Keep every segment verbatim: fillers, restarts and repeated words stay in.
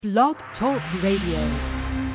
Blog Talk Radio.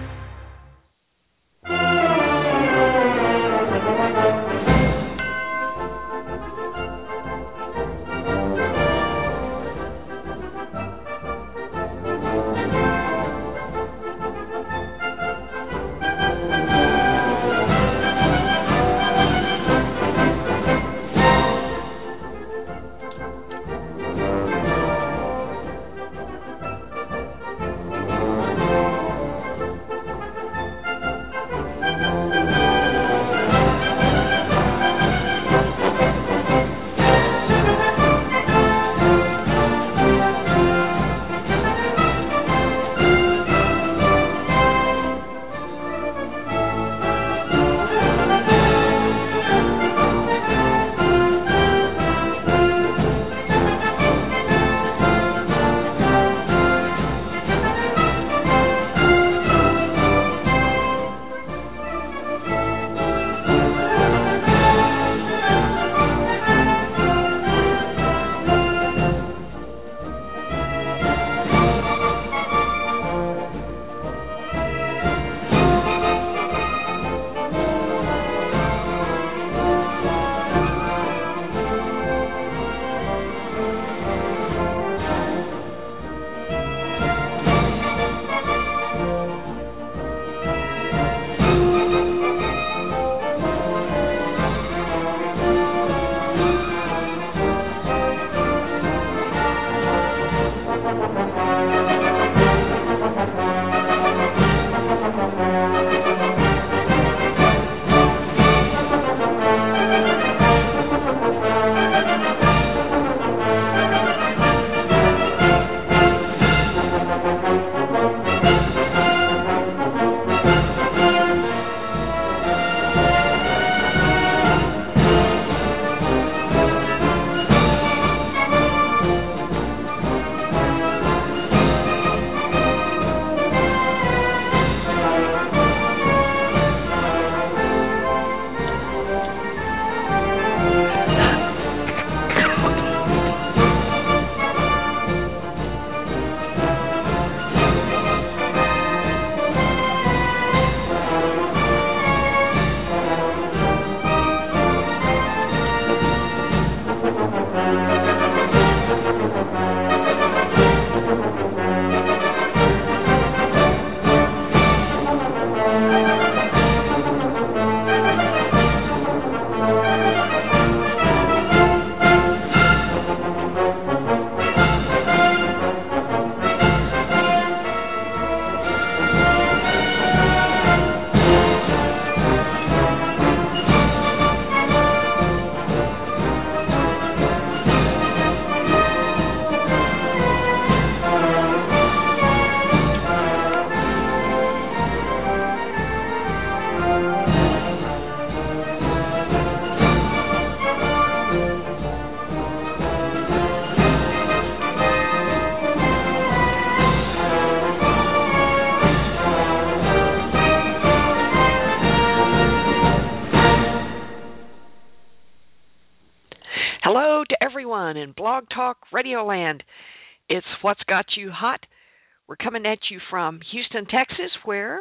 In Blog Talk Radio Land. It's What's Got You Hot. We're coming at you from Houston, Texas, where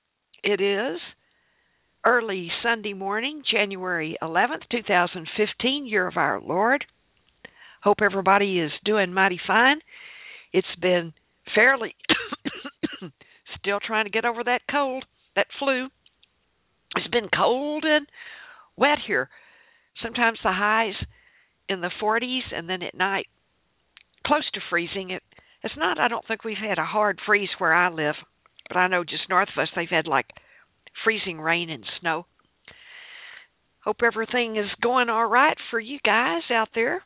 it is early Sunday morning, January eleventh, twenty fifteen, year of our Lord. Hope everybody is doing mighty fine. It's been fairly, still trying to get over that cold, that flu. It's been cold and wet here. Sometimes the highs in the forties, and then at night close to freezing. It it's not, I don't think we've had a hard freeze where I live, but I know just north of us they've had like freezing rain and snow. Hope everything is going all right for you guys out there.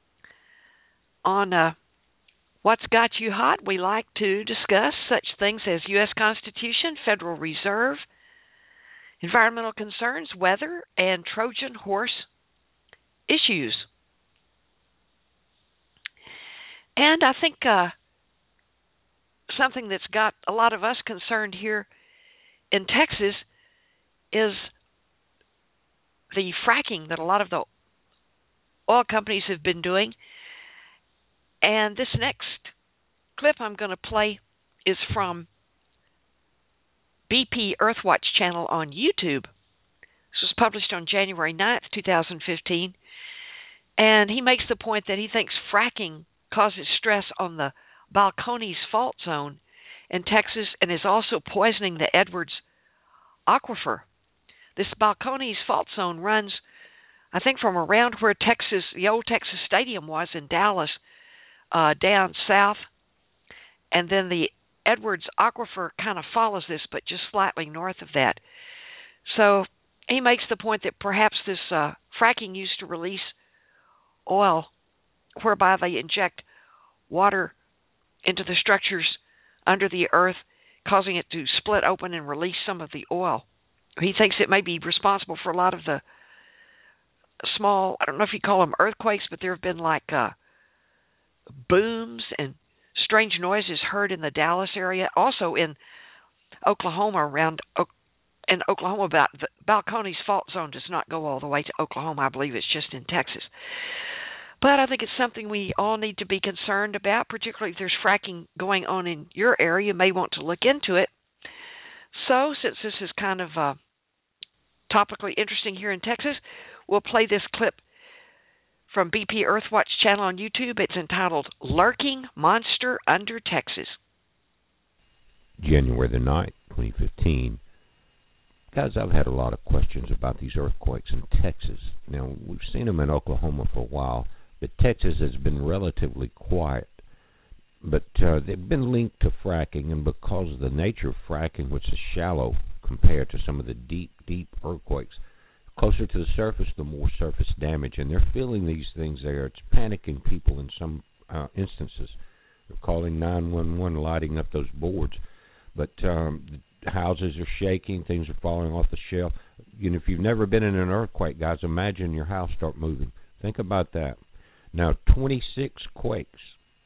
On uh, What's Got You Hot, we like to discuss such things as U S Constitution, Federal Reserve, environmental concerns, weather, and Trojan horse issues. And I think uh, something that's got a lot of us concerned here in Texas is the fracking that a lot of the oil companies have been doing. And this next clip I'm going to play is from B P Earthwatch channel on YouTube. This was published on January ninth, two thousand fifteen. And he makes the point that he thinks fracking causes stress on the Balcones fault zone in Texas and is also poisoning the Edwards aquifer. This Balcones fault zone runs, I think, from around where Texas, the old Texas Stadium was in Dallas, uh, down south, and then the Edwards aquifer kind of follows this, but just slightly north of that. So he makes the point that perhaps this uh, fracking used to release oil, whereby they inject water into the structures under the earth, causing it to split open and release some of the oil. He thinks it may be responsible for a lot of the small, I don't know if you call them earthquakes, but there have been like uh, booms and strange noises heard in the Dallas area, also in Oklahoma, around in Oklahoma. About the Balcones fault zone does not go all the way to Oklahoma. I believe it's just in Texas. But I think it's something we all need to be concerned about, particularly if there's fracking going on in your area. You may want to look into it. So, since this is kind of uh, topically interesting here in Texas, we'll play this clip from B P Earthwatch channel on YouTube. It's entitled Lurking Monster Under Texas. January the ninth, twenty fifteen. Guys, I've had a lot of questions about these earthquakes in Texas. Now, we've seen them in Oklahoma for a while, but Texas has been relatively quiet. But uh, they've been linked to fracking, and because of the nature of fracking, which is shallow compared to some of the deep, deep earthquakes, closer to the surface, the more surface damage. And they're feeling these things there. It's panicking people in some uh, instances. They're calling nine one one, lighting up those boards. But um, the houses are shaking, things are falling off the shelf. You know, if you've never been in an earthquake, guys, imagine your house start moving. Think about that. Now, twenty-six quakes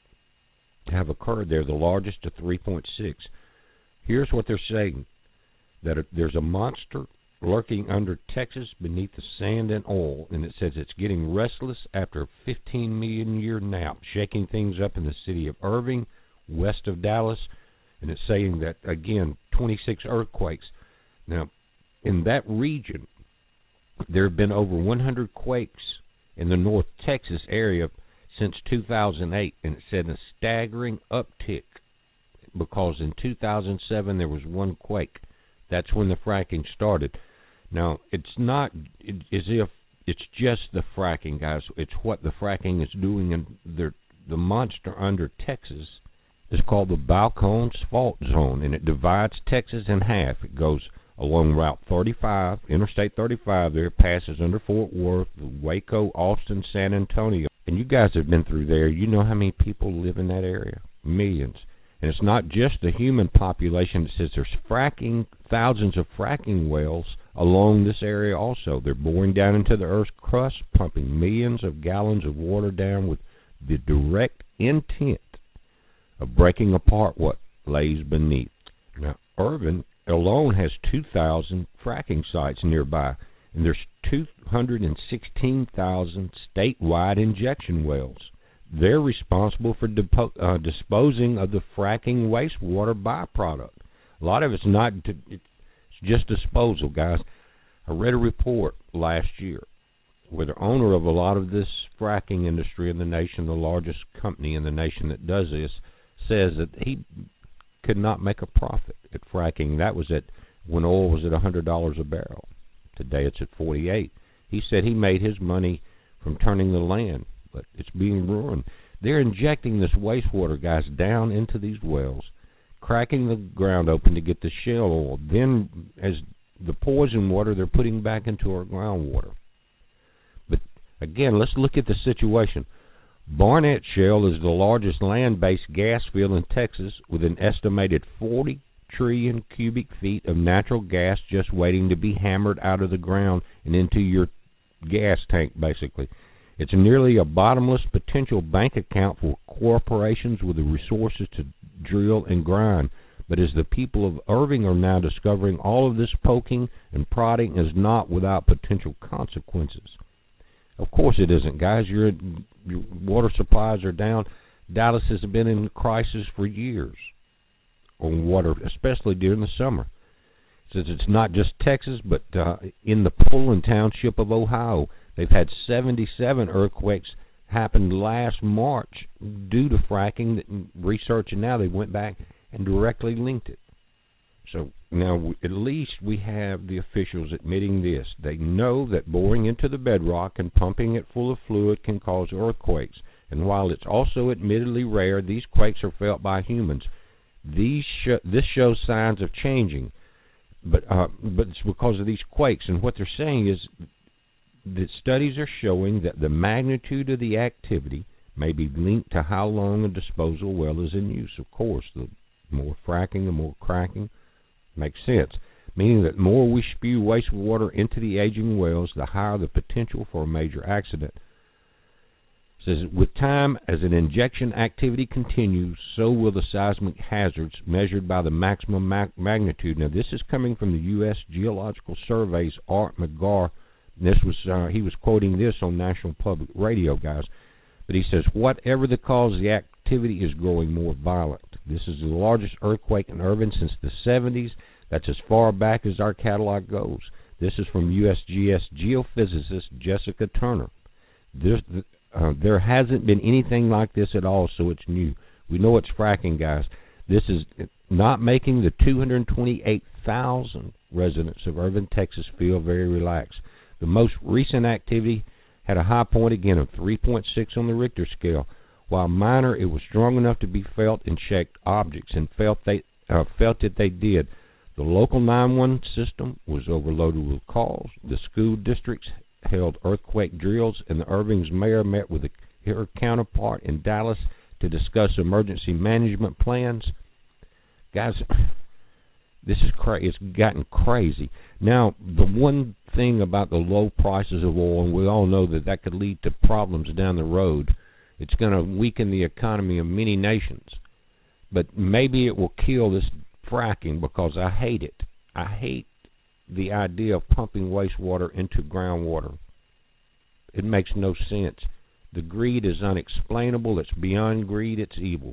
have occurred there, the largest of three point six. Here's what they're saying, that there's a monster lurking under Texas beneath the sand and oil, and it says it's getting restless after a fifteen million year nap, shaking things up in the city of Irving, west of Dallas, and it's saying that, again, twenty-six earthquakes. Now, in that region, there have been over one hundred quakes in the North Texas area since two thousand eight, and it said a staggering uptick because in two thousand seven there was one quake. That's when the fracking started. Now, it's not it, as if it's just the fracking, guys. It's what the fracking is doing, and the, the monster under Texas is called the Balcones Fault Zone, and it divides Texas in half. It goes along Route thirty-five, Interstate thirty-five there, passes under Fort Worth, Waco, Austin, San Antonio. And you guys have been through there. You know how many people live in that area. Millions. And it's not just the human population. It says there's fracking, thousands of fracking wells along this area also. They're boring down into the Earth's crust, pumping millions of gallons of water down with the direct intent of breaking apart what lays beneath. Now, Irving alone has two thousand fracking sites nearby, and there's two hundred sixteen thousand statewide injection wells. They're responsible for depo- uh, disposing of the fracking wastewater byproduct. A lot of it's not, it's just disposal, guys. I read a report last year where the owner of a lot of this fracking industry in the nation, the largest company in the nation that does this, says that he could not make a profit at fracking. That was at when oil was at one hundred dollars a barrel. Today it's at forty-eight. He said he made his money from turning the land, but it's being ruined. They're injecting this wastewater, guys, down into these wells, cracking the ground open to get the shale oil. Then, as the poison water, they're putting back into our groundwater. But, again, let's look at the situation. Barnett Shale is the largest land-based gas field in Texas with an estimated forty trillion cubic feet of natural gas just waiting to be hammered out of the ground and into your gas tank, basically. It's nearly a bottomless potential bank account for corporations with the resources to drill and grind. But as the people of Irving are now discovering, all of this poking and prodding is not without potential consequences. Of course it isn't, guys. Your, your water supplies are down. Dallas has been in crisis for years. on water, especially during the summer. Since it's not just Texas, but uh, in the Pullman Township of Ohio, they've had seventy-seven earthquakes happen last March due to fracking. That researching now, they went back and directly linked it. So now at least we have the officials admitting this. They know that boring into the bedrock and pumping it full of fluid can cause earthquakes. And while it's also admittedly rare, these quakes are felt by humans. These sh- this shows signs of changing. But uh, but it's because of these quakes. And what they're saying is that studies are showing that the magnitude of the activity may be linked to how long a disposal well is in use. Of course, the more fracking, the more cracking. Makes sense. Meaning that the more we spew wastewater into the aging wells, the higher the potential for a major accident. It says, with time, as an injection activity continues, so will the seismic hazards measured by the maximum ma- magnitude. Now, this is coming from the U S Geological Survey's Art McGarr. This was uh, he was quoting this on National Public Radio, guys. But he says, whatever the cause, the activity is growing more violent. This is the largest earthquake in Irving since the seventies. That's as far back as our catalog goes. This is from U S G S geophysicist Jessica Turner. This, uh, there hasn't been anything like this at all, so it's new. We know it's fracking, guys. This is not making the two hundred twenty-eight thousand residents of Irving, Texas feel very relaxed. The most recent activity had a high point, again, of three point six on the Richter scale. While minor, it was strong enough to be felt and shake objects, and felt they uh, felt it they did. The local nine one one system was overloaded with calls. The school districts held earthquake drills, and the Irving's mayor met with her counterpart in Dallas to discuss emergency management plans. Guys, this is cra- it's gotten crazy. Now, the one thing about the low prices of oil, and we all know that that could lead to problems down the road, it's going to weaken the economy of many nations. But maybe it will kill this fracking, because I hate it. I hate the idea of pumping wastewater into groundwater. It makes no sense. The greed is unexplainable. It's beyond greed. It's evil.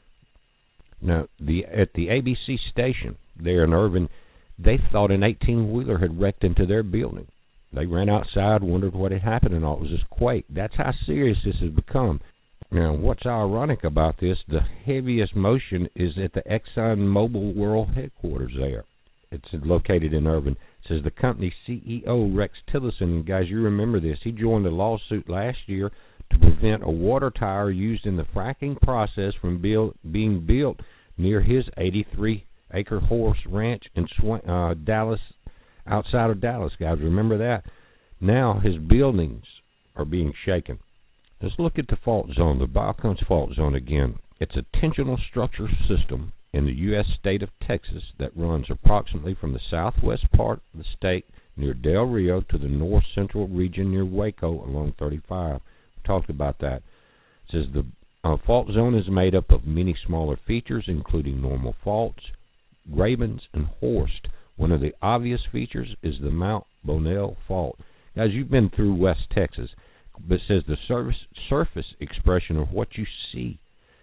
Now, the at the A B C station there in Irving, they thought an eighteen-wheeler had wrecked into their building. They ran outside, wondered what had happened, and all it was this quake. That's how serious this has become. Now, what's ironic about this, the heaviest motion is at the Exxon Mobil World Headquarters there. It's located in Irving. It says the company's C E O, Rex Tillerson, and guys, you remember this, he joined a lawsuit last year to prevent a water tower used in the fracking process from build, being built near his eighty-three acre horse ranch in Sw- uh, Dallas, outside of Dallas, guys. Remember that? Now his buildings are being shaken. Let's look at the fault zone, the Balcones fault zone again. It's a tensional structure system in the U S state of Texas that runs approximately from the southwest part of the state near Del Rio to the north central region near Waco along thirty-five. We talked about that. It says the uh, fault zone is made up of many smaller features, including normal faults, grabens, and horst. One of the obvious features is the Mount Bonnell Fault. Guys, you've been through West Texas, but it says the surface, surface expression of what you see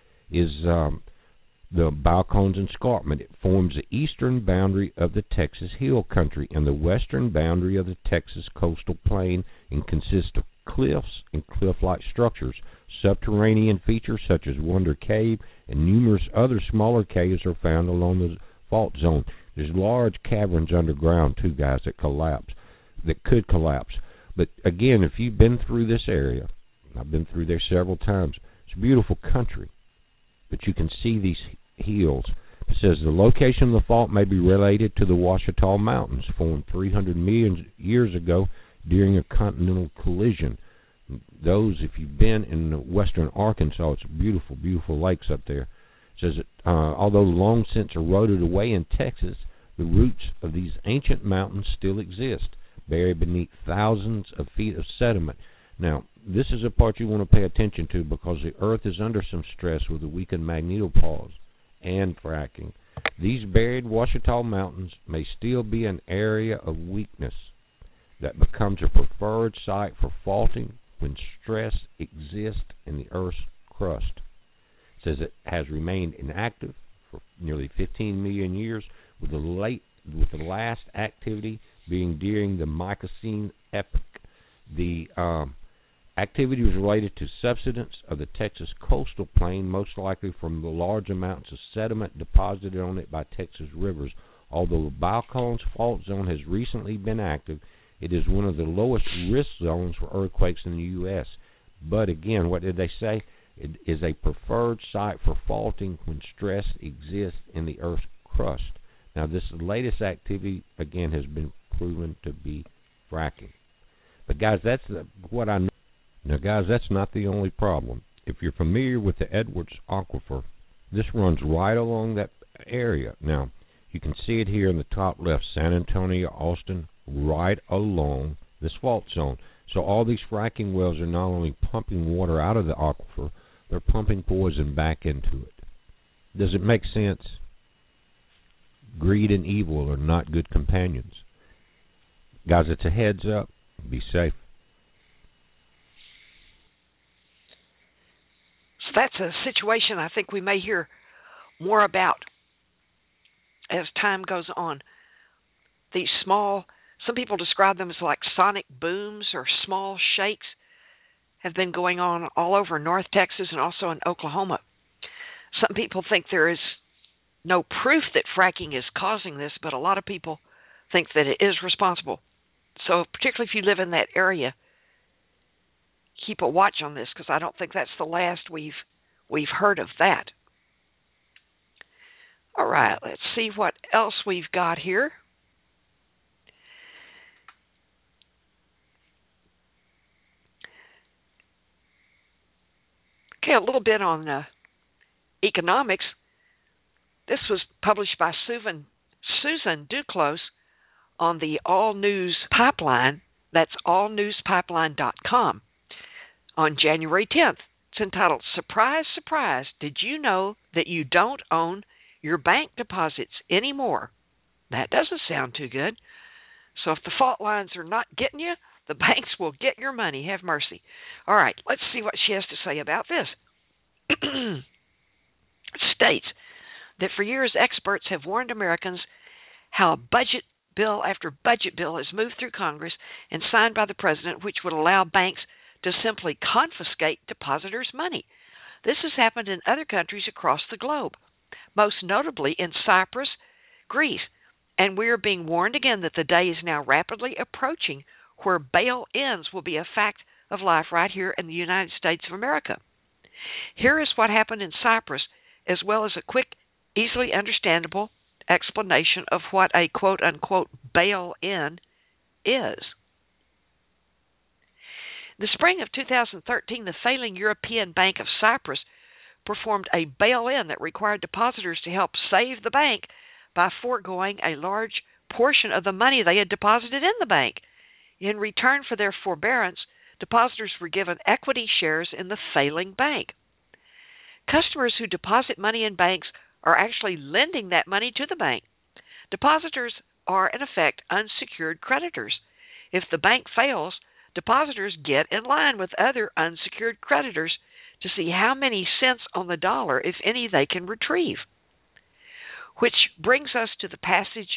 is um, the Balcones Escarpment. It forms the eastern boundary of the Texas Hill Country and the western boundary of the Texas Coastal Plain, and consists of cliffs and cliff-like structures. Subterranean features such as Wonder Cave and numerous other smaller caves are found along the fault zone. There's large caverns underground, too, guys, that collapse, that could collapse. But, again, if you've been through this area, I've been through there several times, it's a beautiful country, but you can see these hills. It says the location of the fault may be related to the Ouachita Mountains, formed three hundred million years ago during a continental collision. Those, if you've been in western Arkansas, it's beautiful, beautiful lakes up there. It says that uh, although long since eroded away in Texas, the roots of these ancient mountains still exist, buried beneath thousands of feet of sediment. Now, this is a part you want to pay attention to, because the Earth is under some stress with the weakened magnetopause and fracking. These buried Ouachita Mountains may still be an area of weakness that becomes a preferred site for faulting when stress exists in the Earth's crust. It says it has remained inactive for nearly fifteen million years, with the late with the last activity being during the Miocene epoch. The um, activity was related to subsidence of the Texas coastal plain, most likely from the large amounts of sediment deposited on it by Texas rivers. Although the Balcones fault zone has recently been active, it is one of the lowest risk zones for earthquakes in the U S But again, what did they say? It is a preferred site for faulting when stress exists in the Earth's crust. Now, this latest activity, again, has been proven to be fracking. But, guys, that's the, what I know. Now, guys, that's not the only problem. If you're familiar with the Edwards Aquifer, this runs right along that area. Now, you can see it here in the top left, San Antonio, Austin, right along this fault zone. So all these fracking wells are not only pumping water out of the aquifer, they're pumping poison back into it. Does it make sense? Greed and evil are not good companions. Guys, it's a heads up. Be safe. So that's a situation I think we may hear more about as time goes on. These small, some people describe them as like sonic booms or small shakes, have been going on all over North Texas and also in Oklahoma. Some people think there is no proof that fracking is causing this, but a lot of people think that it is responsible. So particularly if you live in that area, keep a watch on this, because I don't think that's the last we've we've heard of that. All right, let's see what else we've got here. Okay, a little bit on uh, economics. This was published by Susan, Susan Duclos on the All News Pipeline. That's all news pipeline dot com on January tenth. It's entitled, Surprise, Surprise, Did You Know That You Don't Own Your Bank Deposits Anymore? That doesn't sound too good. So if the fault lines are not getting you, the banks will get your money. Have mercy. All right, let's see what she has to say about this. It states that for years experts have warned Americans how budget bill after budget bill has moved through Congress and signed by the president, which would allow banks to simply confiscate depositors' money. This has happened in other countries across the globe, most notably in Cyprus, Greece, and we are being warned again that the day is now rapidly approaching where bail-ins will be a fact of life right here in the United States of America. Here is what happened in Cyprus, as well as a quick, easily understandable explanation of what a quote-unquote bail-in is. In the spring of two thousand thirteen, the failing European Bank of Cyprus performed a bail-in that required depositors to help save the bank by foregoing a large portion of the money they had deposited in the bank. In return for their forbearance, depositors were given equity shares in the failing bank. Customers who deposit money in banks are actually lending that money to the bank. Depositors are, in effect, unsecured creditors. If the bank fails, depositors get in line with other unsecured creditors to see how many cents on the dollar, if any, they can retrieve. Which brings us to the passage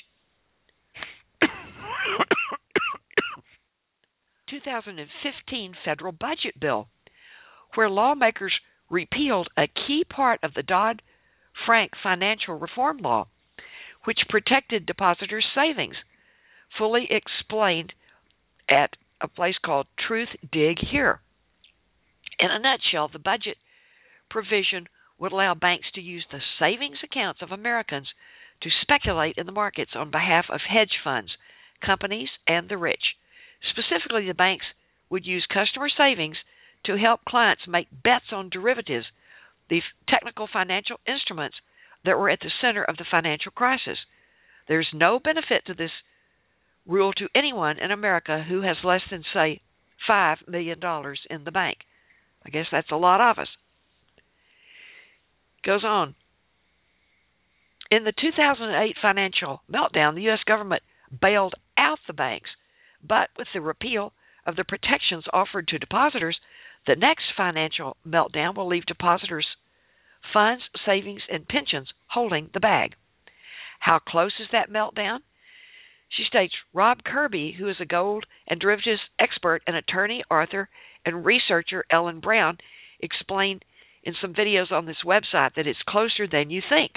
two thousand fifteen federal budget bill, where lawmakers repealed a key part of the Dodd-Frank financial reform law, which protected depositors' savings, fully explained at a place called Truth Dig Here. In a nutshell, the budget provision would allow banks to use the savings accounts of Americans to speculate in the markets on behalf of hedge funds, companies, and the rich. Specifically, the banks would use customer savings to help clients make bets on derivatives, the technical financial instruments that were at the center of the financial crisis. There's no benefit to this rule to anyone in America who has less than, say, five million dollars in the bank. I guess that's a lot of us. Goes on. In the two thousand eight financial meltdown, the U S government bailed out the banks, but with the repeal of the protections offered to depositors, the next financial meltdown will leave depositors' funds, savings, and pensions holding the bag. How close is that meltdown? She states, Rob Kirby, who is a gold and derivatives expert, and attorney, author, and researcher Ellen Brown, explained in some videos on this website that it's closer than you think.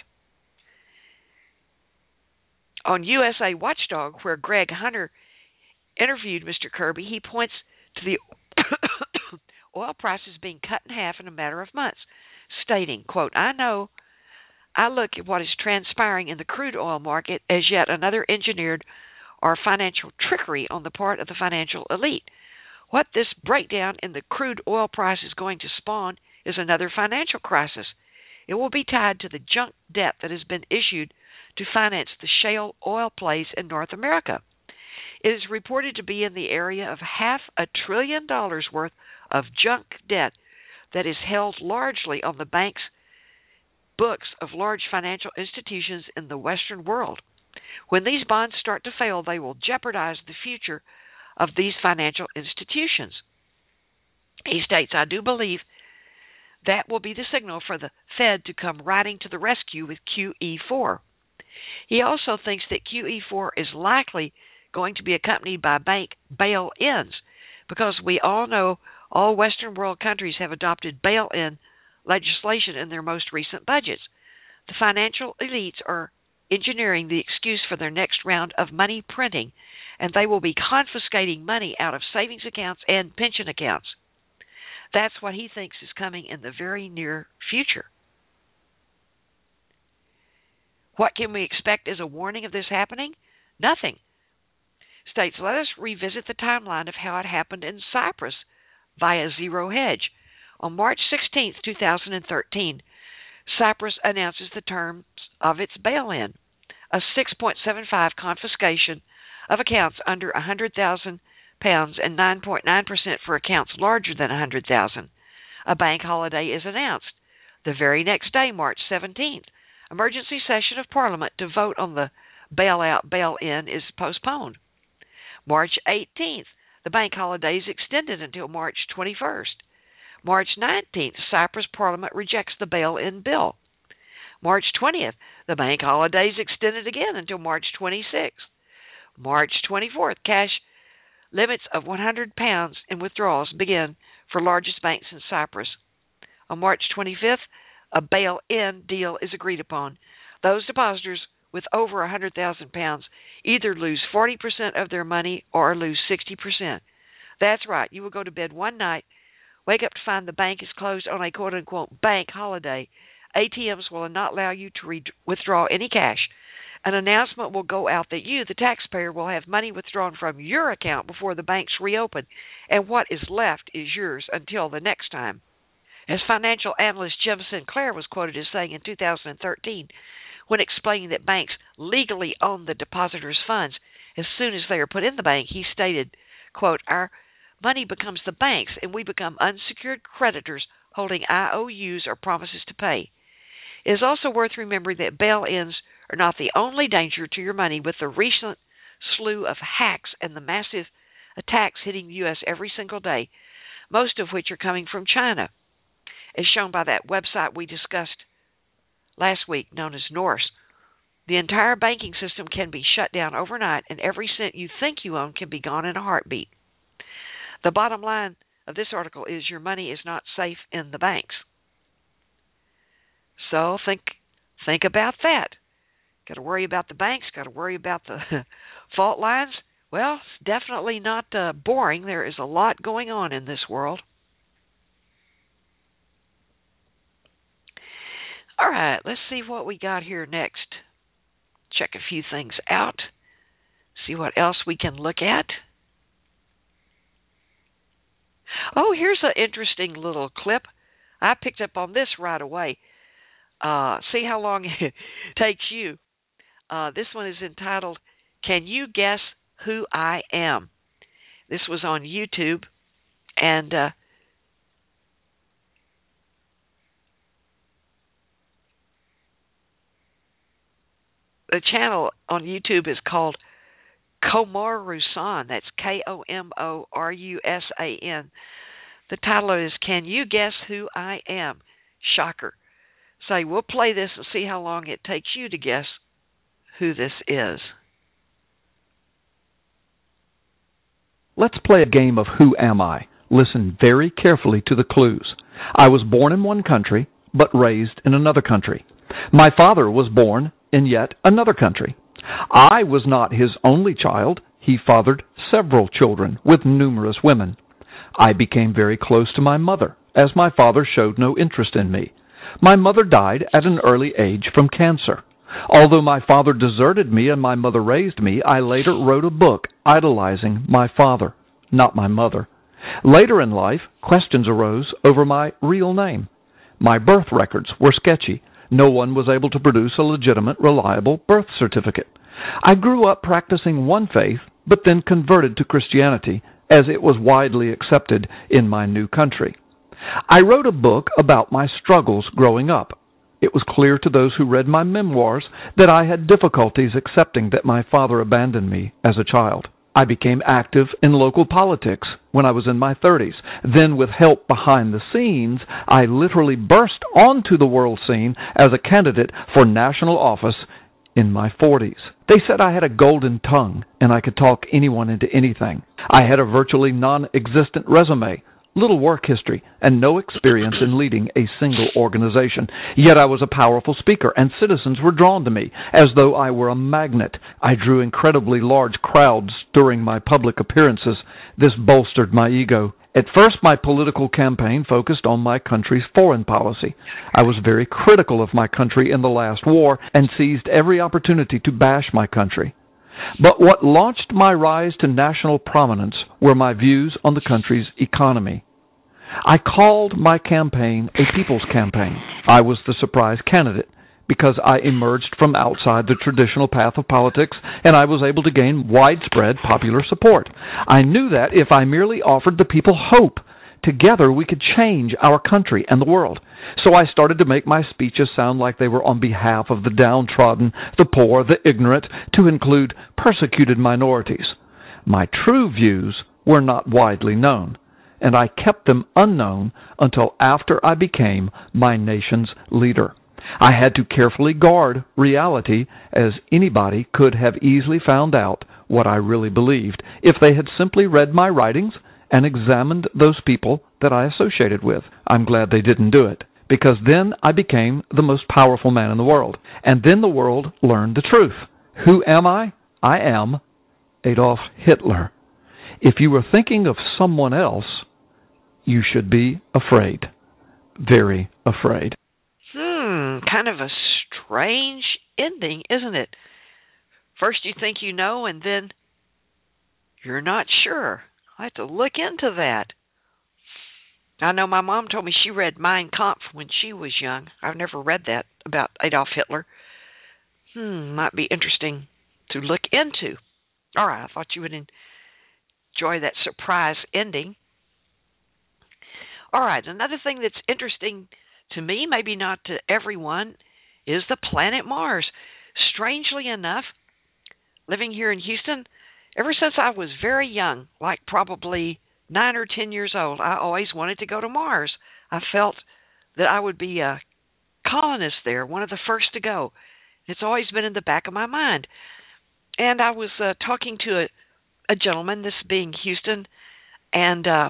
On U S A Watchdog, where Greg Hunter interviewed Mister Kirby, he points to the oil prices being cut in half in a matter of months, stating, quote, I know I look at what is transpiring in the crude oil market as yet another engineered or financial trickery on the part of the financial elite. What this breakdown in the crude oil price is going to spawn is another financial crisis. It will be tied to the junk debt that has been issued to finance the shale oil plays in North America. It is reported to be in the area of half a trillion dollars worth of junk debt that is held largely on the banks' books of large financial institutions in the Western world. When these bonds start to fail, they will jeopardize the future of these financial institutions. He states, I do believe that will be the signal for the Fed to come riding to the rescue with Q E four. He also thinks that Q E four is likely going to be accompanied by bank bail-ins, because we all know all Western world countries have adopted bail-in legislation in their most recent budgets. The financial elites are engineering the excuse for their next round of money printing, and they will be confiscating money out of savings accounts and pension accounts. That's what he thinks is coming in the very near future. What can we expect as a warning of this happening? Nothing. States, let us revisit the timeline of how it happened in Cyprus via Zero Hedge. On March sixteenth, two thousand thirteen, Cyprus announces the terms of its bail-in, a six point seven five confiscation of accounts under one hundred thousand pounds and nine point nine percent for accounts larger than one hundred thousand. A bank holiday is announced. The very next day, March seventeenth, emergency session of Parliament to vote on the bailout bail-in is postponed. March eighteenth, the bank holiday is extended until March twenty-first. March nineteenth, Cyprus Parliament rejects the bail-in bill. March twentieth, the bank holiday is extended again until March twenty-sixth. March twenty-fourth, cash limits of one hundred pounds in withdrawals begin for largest banks in Cyprus. On March twenty-fifth, a bail-in deal is agreed upon. Those depositors with over one hundred thousand pounds either lose forty percent of their money or lose sixty percent. That's right. You will go to bed one night, wake up to find the bank is closed on a quote-unquote bank holiday. A T Ms will not allow you to re- withdraw any cash. An announcement will go out that you, the taxpayer, will have money withdrawn from your account before the banks reopen, and what is left is yours until the next time. As financial analyst Jim Sinclair was quoted as saying in two thousand thirteen, when explaining that banks legally own the depositors' funds as soon as they are put in the bank, he stated, quote, our money becomes the bank's and we become unsecured creditors holding I O Us or promises to pay. It is also worth remembering that bail-ins are not the only danger to your money, with the recent slew of hacks and the massive attacks hitting the U S every single day, most of which are coming from China, as shown by that website we discussed last week known as Norse. The entire banking system can be shut down overnight, and every cent you think you own can be gone in a heartbeat. The bottom line of this article is your money is not safe in the banks. So think think about that. Got to worry about the banks, got to worry about the fault lines. Well, it's definitely not uh, boring. There is a lot going on in this world. All right, let's see what we got here next. Check a few things out. See what else we can look at. Oh, here's an interesting little clip. I picked up on this right away. Uh, see how long it takes you. Uh, this one is entitled, Can You Guess Who I Am? This was on YouTube, and uh, the channel on YouTube is called Komorusan. That's K O M O R U S A N. The title is Can You Guess Who I Am? Shocker. say, we'll play this and see how long it takes you to guess who this is. Let's play a game of Who Am I? Listen very carefully to the clues. I was born in one country, but raised in another country. My father was born in yet another country. I was not his only child. He fathered several children with numerous women. I became very close to my mother, as my father showed no interest in me. My mother died at an early age from cancer. Although my father deserted me and my mother raised me, I later wrote a book idolizing my father, not my mother. Later in life, questions arose over my real name. My birth records were sketchy. No one was able to produce a legitimate, reliable birth certificate. I grew up practicing one faith, but then converted to Christianity, as it was widely accepted in my new country. I wrote a book about my struggles growing up. It was clear to those who read my memoirs that I had difficulties accepting that my father abandoned me as a child. I became active in local politics when I was in my thirties. Then, with help behind the scenes, I literally burst onto the world scene as a candidate for national office in my forties. They said I had a golden tongue and I could talk anyone into anything. I had a virtually non-existent resume, little work history, and no experience in leading a single organization. Yet I was a powerful speaker, and citizens were drawn to me as though I were a magnet. I drew incredibly large crowds during my public appearances. This bolstered my ego. At first, my political campaign focused on my country's foreign policy. I was very critical of my country in the last war and seized every opportunity to bash my country. But what launched my rise to national prominence were my views on the country's economy. I called my campaign a people's campaign. I was the surprise candidate because I emerged from outside the traditional path of politics, and I was able to gain widespread popular support. I knew that if I merely offered the people hope, together we could change our country and the world. So I started to make my speeches sound like they were on behalf of the downtrodden, the poor, the ignorant, to include persecuted minorities. My true views were not widely known, and I kept them unknown until after I became my nation's leader. I had to carefully guard reality, as anybody could have easily found out what I really believed if they had simply read my writings and examined those people that I associated with. I'm glad they didn't do it, because then I became the most powerful man in the world. And then the world learned the truth. Who am I? I am Adolf Hitler. If you were thinking of someone else, you should be afraid. Very afraid. Hmm, kind of a strange ending, isn't it? First you think you know, and then you're not sure. I have to look into that. I know my mom told me she read Mein Kampf when she was young. I've never read that about Adolf Hitler. Hmm, might be interesting to look into. All right, I thought you would enjoy that surprise ending. All right, another thing that's interesting to me, maybe not to everyone, is the planet Mars. Strangely enough, living here in Houston, ever since I was very young, like probably nine or ten years old, I always wanted to go to Mars. I felt that I would be a colonist there, one of the first to go. It's always been in the back of my mind. And I was uh, talking to a, a gentleman, this being Houston, and uh,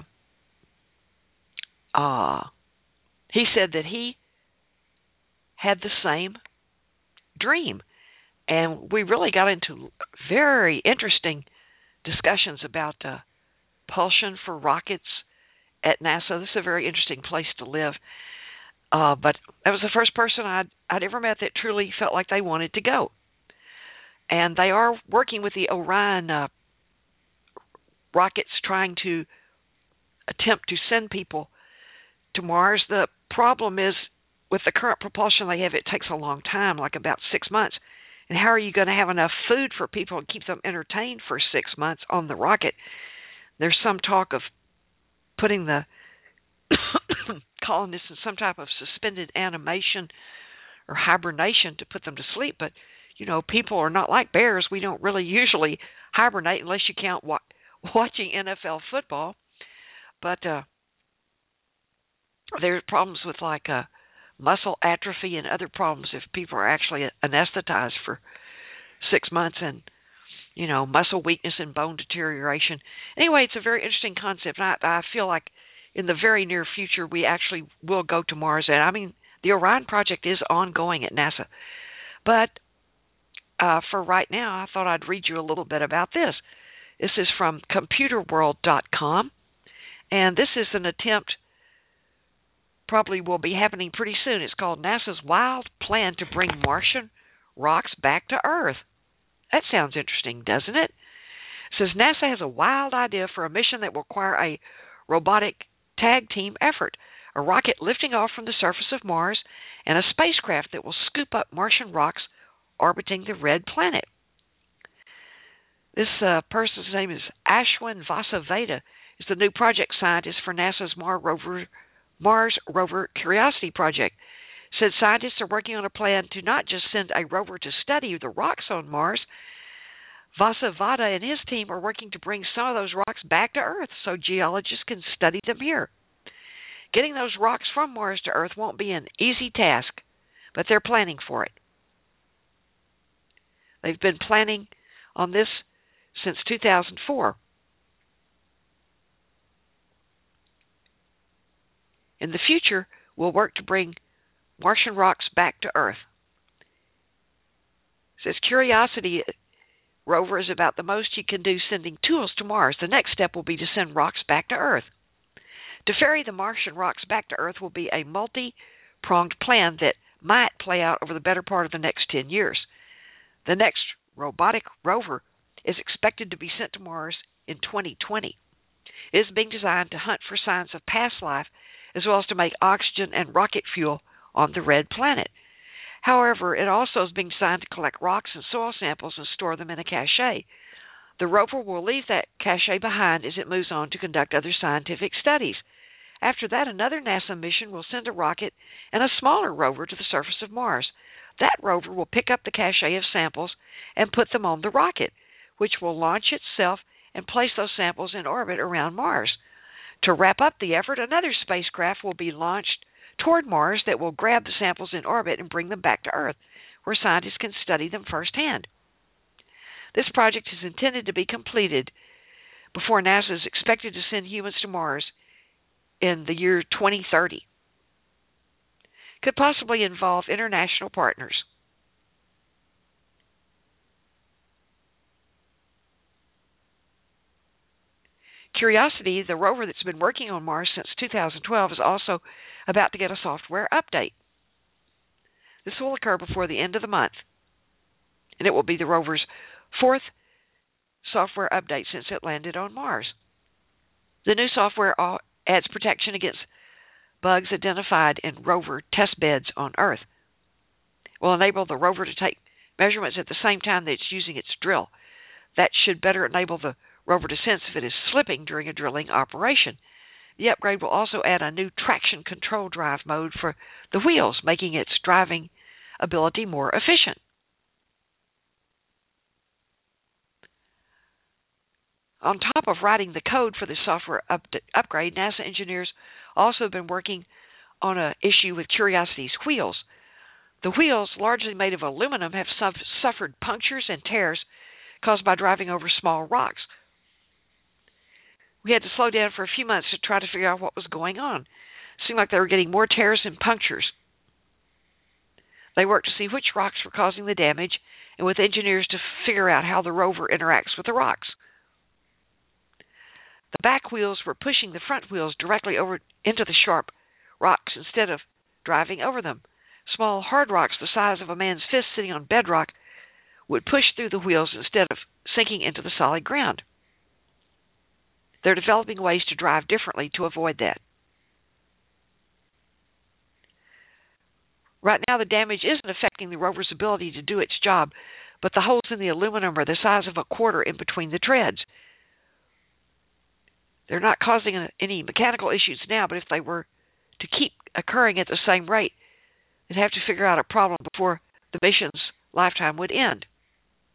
uh, he said that he had the same dream. And we really got into very interesting discussions about uh, propulsion for rockets at NASA. This is a very interesting place to live. Uh, but that was the first person I'd, I'd ever met that truly felt like they wanted to go. And they are working with the Orion uh, rockets, trying to attempt to send people to Mars. The problem is, with the current propulsion they have, it takes a long time, like about six months. And how are you going to have enough food for people and keep them entertained for six months on the rocket? There's some talk of putting the colonists in some type of suspended animation or hibernation to put them to sleep. But, you know, people are not like bears. We don't really usually hibernate unless you count wa- watching N F L football. But uh, there's problems with, like, uh, muscle atrophy and other problems if people are actually anesthetized for six months and, you know, muscle weakness and bone deterioration. Anyway, it's a very interesting concept. And I, I feel like in the very near future we actually will go to Mars. And I mean, the Orion project is ongoing at NASA. But uh, for right now, I thought I'd read you a little bit about this. This is from computer world dot com. And this is an attempt, probably will be happening pretty soon. It's called NASA's Wild Plan to Bring Martian Rocks Back to Earth. That sounds interesting, doesn't it? It says NASA has a wild idea for a mission that will require a robotic tag team effort, a rocket lifting off from the surface of Mars, and a spacecraft that will scoop up Martian rocks orbiting the red planet. This uh, person's name is Ashwin Vasaveda. Is the new project scientist for NASA's Mars rover, Mars rover Curiosity project. Said scientists are working on a plan to not just send a rover to study the rocks on Mars. Vasavada and his team are working to bring some of those rocks back to Earth so geologists can study them here. Getting those rocks from Mars to Earth won't be an easy task, but they're planning for it. They've been planning on this since two thousand four. In the future, we'll work to bring Martian rocks back to Earth. It says Curiosity rover is about the most you can do sending tools to Mars. The next step will be to send rocks back to Earth. To ferry the Martian rocks back to Earth will be a multi-pronged plan that might play out over the better part of the next ten years. The next robotic rover is expected to be sent to Mars in twenty twenty. It is being designed to hunt for signs of past life as well as to make oxygen and rocket fuel on the red planet. However, it also is being designed to collect rocks and soil samples and store them in a cache. The rover will leave that cache behind as it moves on to conduct other scientific studies. After that, another NASA mission will send a rocket and a smaller rover to the surface of Mars. That rover will pick up the cache of samples and put them on the rocket, which will launch itself and place those samples in orbit around Mars. To wrap up the effort, another spacecraft will be launched toward Mars that will grab the samples in orbit and bring them back to Earth, where scientists can study them firsthand. This project is intended to be completed before NASA is expected to send humans to Mars in the year twenty thirty. Could possibly involve international partners. Curiosity, the rover that's been working on Mars since two thousand twelve, is also about to get a software update. This will occur before the end of the month, and it will be the rover's fourth software update since it landed on Mars. The new software adds protection against bugs identified in rover test beds on Earth. It will enable the rover to take measurements at the same time that it's using its drill. That should better enable the rover to sense if it is slipping during a drilling operation. The upgrade will also add a new traction control drive mode for the wheels, making its driving ability more efficient. On top of writing the code for the software up upgrade, NASA engineers also have been working on an issue with Curiosity's wheels. The wheels, largely made of aluminum, have suffered punctures and tears caused by driving over small rocks. We had to slow down for a few months to try to figure out what was going on. It seemed like they were getting more tears and punctures. They worked to see which rocks were causing the damage and with engineers to figure out how the rover interacts with the rocks. The back wheels were pushing the front wheels directly over into the sharp rocks instead of driving over them. Small hard rocks the size of a man's fist sitting on bedrock would push through the wheels instead of sinking into the solid ground. They're developing ways to drive differently to avoid that. Right now, the damage isn't affecting the rover's ability to do its job, but the holes in the aluminum are the size of a quarter in between the treads. They're not causing any mechanical issues now, but if they were to keep occurring at the same rate, they'd have to figure out a problem before the mission's lifetime would end.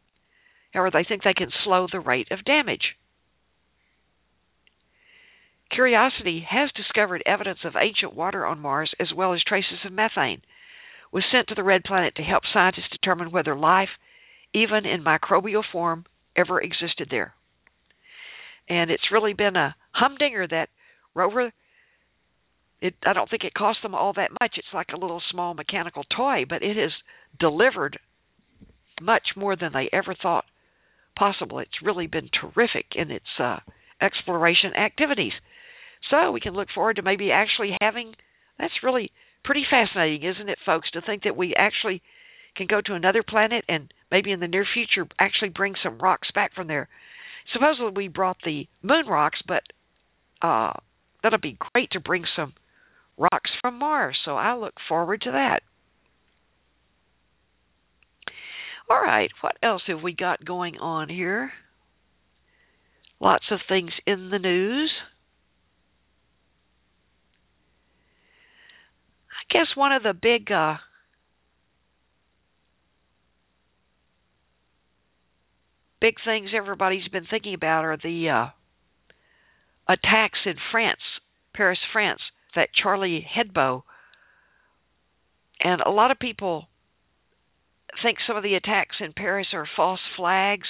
However, they think they can slow the rate of damage. Curiosity has discovered evidence of ancient water on Mars as well as traces of methane. It was sent to the Red Planet to help scientists determine whether life, even in microbial form, ever existed there. And it's really been a humdinger, that rover. It, I don't think it cost them all that much. It's like a little small mechanical toy, but it has delivered much more than they ever thought possible. It's really been terrific in its uh, exploration activities. So we can look forward to maybe actually having, that's really pretty fascinating, isn't it, folks, to think that we actually can go to another planet and maybe in the near future actually bring some rocks back from there. Supposedly we brought the moon rocks, but uh, that'll be great to bring some rocks from Mars, so I look forward to that. All right, what else have we got going on here? Lots of things in the news. I guess one of the big uh, big things everybody's been thinking about are the uh, attacks in France, Paris, France, that Charlie Hebdo. And a lot of people think some of the attacks in Paris are false flags,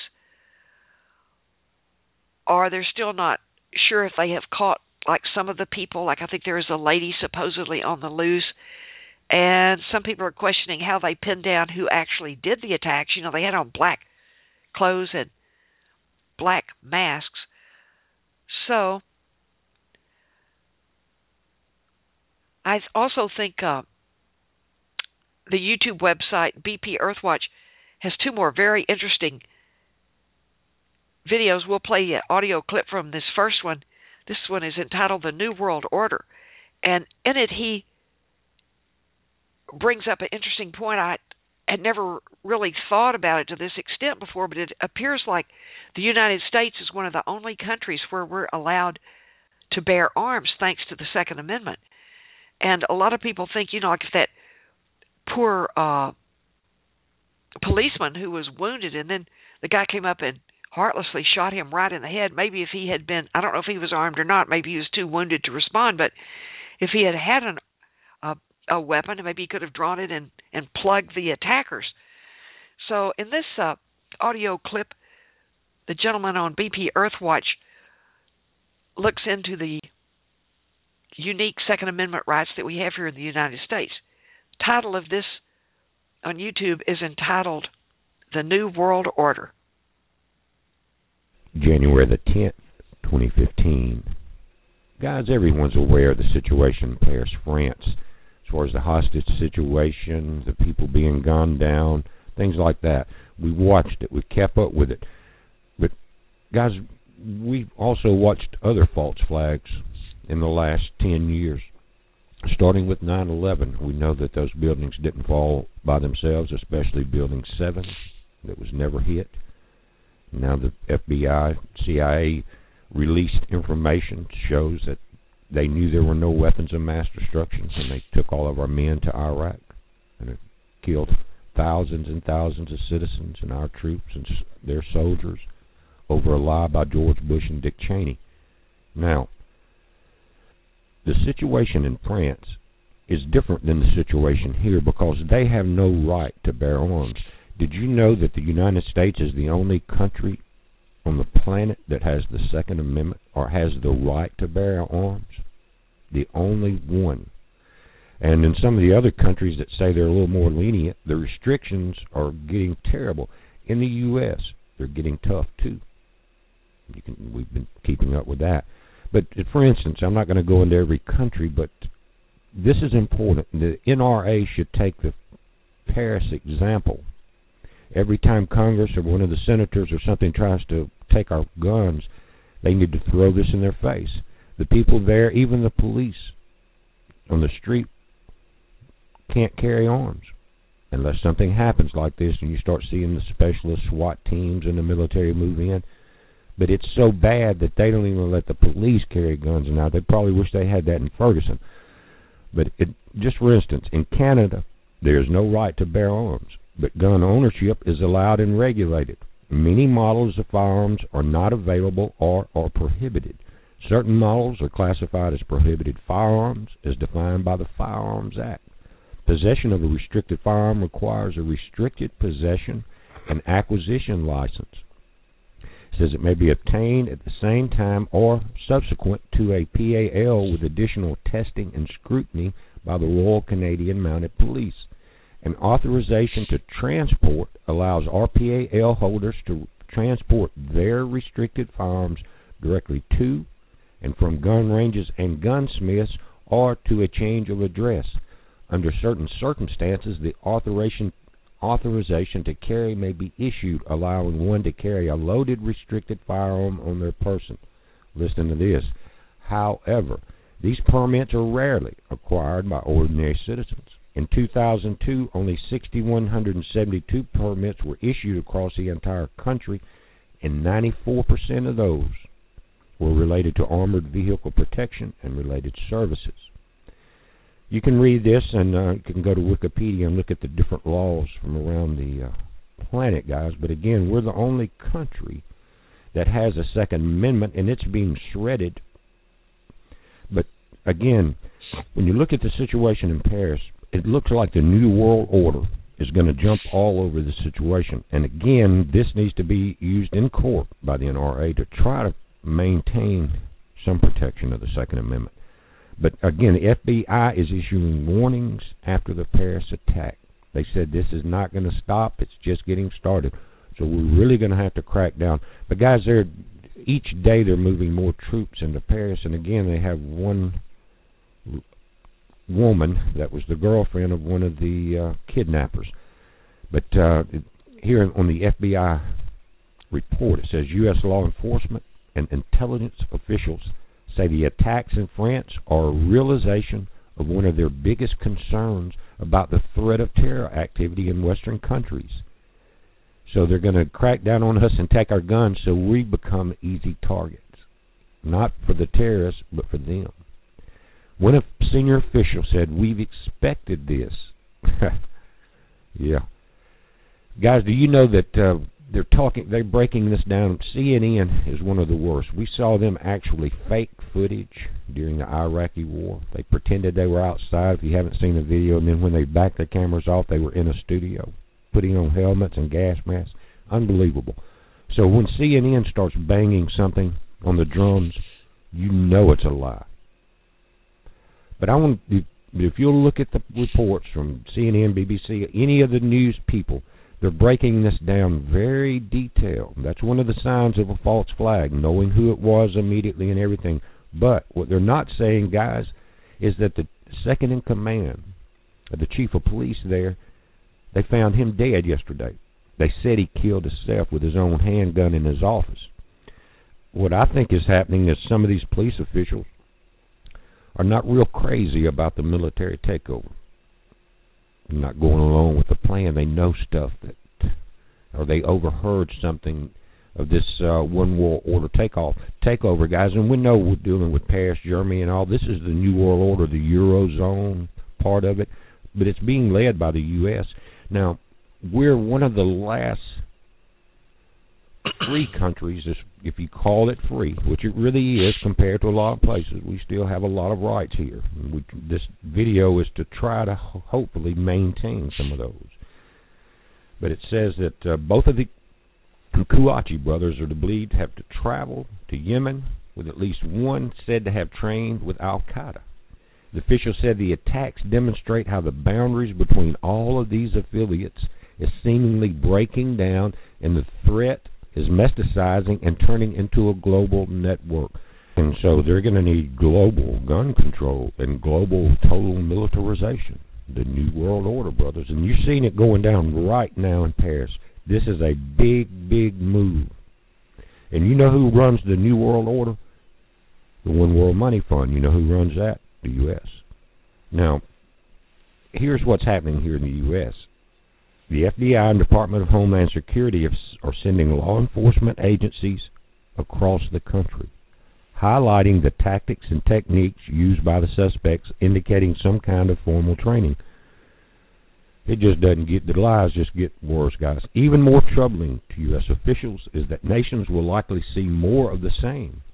or they're still not sure if they have caught like some of the people. Like I think there is a lady supposedly on the loose, and some people are questioning how they pinned down who actually did the attacks. You know, they had on black clothes and black masks. So I also think uh, the YouTube website B P Earthwatch has two more very interesting videos. We'll play an audio clip from this first one. This one is entitled The New World Order. And in it, he brings up an interesting point. I had never really thought about it to this extent before, but it appears like the United States is one of the only countries where we're allowed to bear arms thanks to the Second Amendment. And a lot of people think, you know, like if that poor uh, policeman who was wounded and then the guy came up and heartlessly shot him right in the head, maybe if he had been, I don't know if he was armed or not, maybe he was too wounded to respond, but if he had had an, a, a weapon, maybe he could have drawn it and, and plugged the attackers. So in this uh, audio clip, the gentleman on B P Earthwatch looks into the unique Second Amendment rights that we have here in the United States. The title of this on YouTube is entitled The New World Order. January the tenth, twenty fifteen. Guys, everyone's aware of the situation in Paris, France, as far as the hostage situation, the people being gunned down, things like that. We watched it. We kept up with it. But, guys, we've also watched other false flags in the last ten years. Starting with nine eleven, we know that those buildings didn't fall by themselves, especially Building seven that was never hit. Now the F B I, C I A released information shows that they knew there were no weapons of mass destruction, and they took all of our men to Iraq, and it killed thousands and thousands of citizens and our troops and their soldiers over a lie by George Bush and Dick Cheney. Now, the situation in France is different than the situation here because they have no right to bear arms. Did you know that the United States is the only country on the planet that has the Second Amendment or has the right to bear arms? The only one. And in some of the other countries that say they're a little more lenient, the restrictions are getting terrible. In the U S, they're getting tough too. You can, we've been keeping up with that. But for instance, I'm not going to go into every country, but this is important. The N R A should take the Paris example. Every time Congress or one of the senators or something tries to take our guns, they need to throw this in their face. The people there, even the police on the street, can't carry arms unless something happens like this and you start seeing the specialist SWAT teams and the military move in. But it's so bad that they don't even let the police carry guns now. They probably wish they had that in Ferguson. But it, just for instance, in Canada, there's no right to bear arms, but gun ownership is allowed and regulated. Many models of firearms are not available or are prohibited. Certain models are classified as prohibited firearms as defined by the Firearms Act. Possession of a restricted firearm requires a restricted possession and acquisition license. It says it may be obtained at the same time or subsequent to a P A L with additional testing and scrutiny by the Royal Canadian Mounted Police. An authorization to transport allows R P A L holders to transport their restricted firearms directly to and from gun ranges and gunsmiths or to a change of address. Under certain circumstances, the authorization authorization to carry may be issued, allowing one to carry a loaded restricted firearm on their person. Listen to this. However, these permits are rarely acquired by ordinary citizens. In two thousand two, only six thousand one hundred seventy-two permits were issued across the entire country, and ninety-four percent of those were related to armored vehicle protection and related services. You can read this, and uh, you can go to Wikipedia and look at the different laws from around the uh, planet, guys. But again, we're the only country that has a Second Amendment, and it's being shredded. But again, when you look at the situation in Paris, it looks like the New World Order is going to jump all over the situation. And again, this needs to be used in court by the N R A to try to maintain some protection of the Second Amendment. But again, the F B I is issuing warnings after the Paris attack. They said this is not going to stop. It's just getting started. So we're really going to have to crack down. But guys, they're, each day they're moving more troops into Paris. And again, they have one woman that was the girlfriend of one of the uh, kidnappers. But uh, here on the F B I report, it says U S law enforcement and intelligence officials say the attacks in France are a realization of one of their biggest concerns about the threat of terror activity in Western countries. So they're going to crack down on us and take our guns so we become easy targets. Not for the terrorists, but for them. One of senior official said, "We've expected this." Yeah. Guys, do you know that uh, they're talking, they're breaking this down? C N N is one of the worst. We saw them actually fake footage during the Iraqi war. They pretended they were outside, if you haven't seen the video, and then when they backed the cameras off, they were in a studio, putting on helmets and gas masks. Unbelievable. So when C N N starts banging something on the drums, you know it's a lie. But I want, if you'll look at the reports from C N N, B B C, any of the news people, they're breaking this down very detailed. That's one of the signs of a false flag, knowing who it was immediately and everything. But what they're not saying, guys, is that the second in command, the chief of police there, they found him dead yesterday. They said he killed himself with his own handgun in his office. What I think is happening is some of these police officials are not real crazy about the military takeover. They're not going along with the plan. They know stuff that, or they overheard something of this uh, one world order takeoff, takeover, guys. And we know we're dealing with Paris, Germany, and all. This is the New World Order, the Eurozone part of it, but it's being led by the U S Now, we're one of the last free countries, if you call it free, which it really is compared to a lot of places. We still have a lot of rights here. We, this video is to try to ho- hopefully maintain some of those. But it says that uh, both of the Kouachi brothers are believed to have to travel to Yemen, with at least one said to have trained with Al-Qaeda. The official said the attacks demonstrate how the boundaries between all of these affiliates is seemingly breaking down, and the threat is metastasizing and turning into a global network. And so they're going to need global gun control and global total militarization. The New World Order, brothers. And you're seeing it going down right now in Paris. This is a big, big move. And you know who runs the New World Order? The One World Money Fund. You know who runs that? The U S Now, here's what's happening here in the U S The F B I and Department of Homeland Security are sending law enforcement agencies across the country, highlighting the tactics and techniques used by the suspects, indicating some kind of formal training. It just doesn't get, the lies just get worse, guys. Even more troubling to U S officials is that nations will likely see more of the same.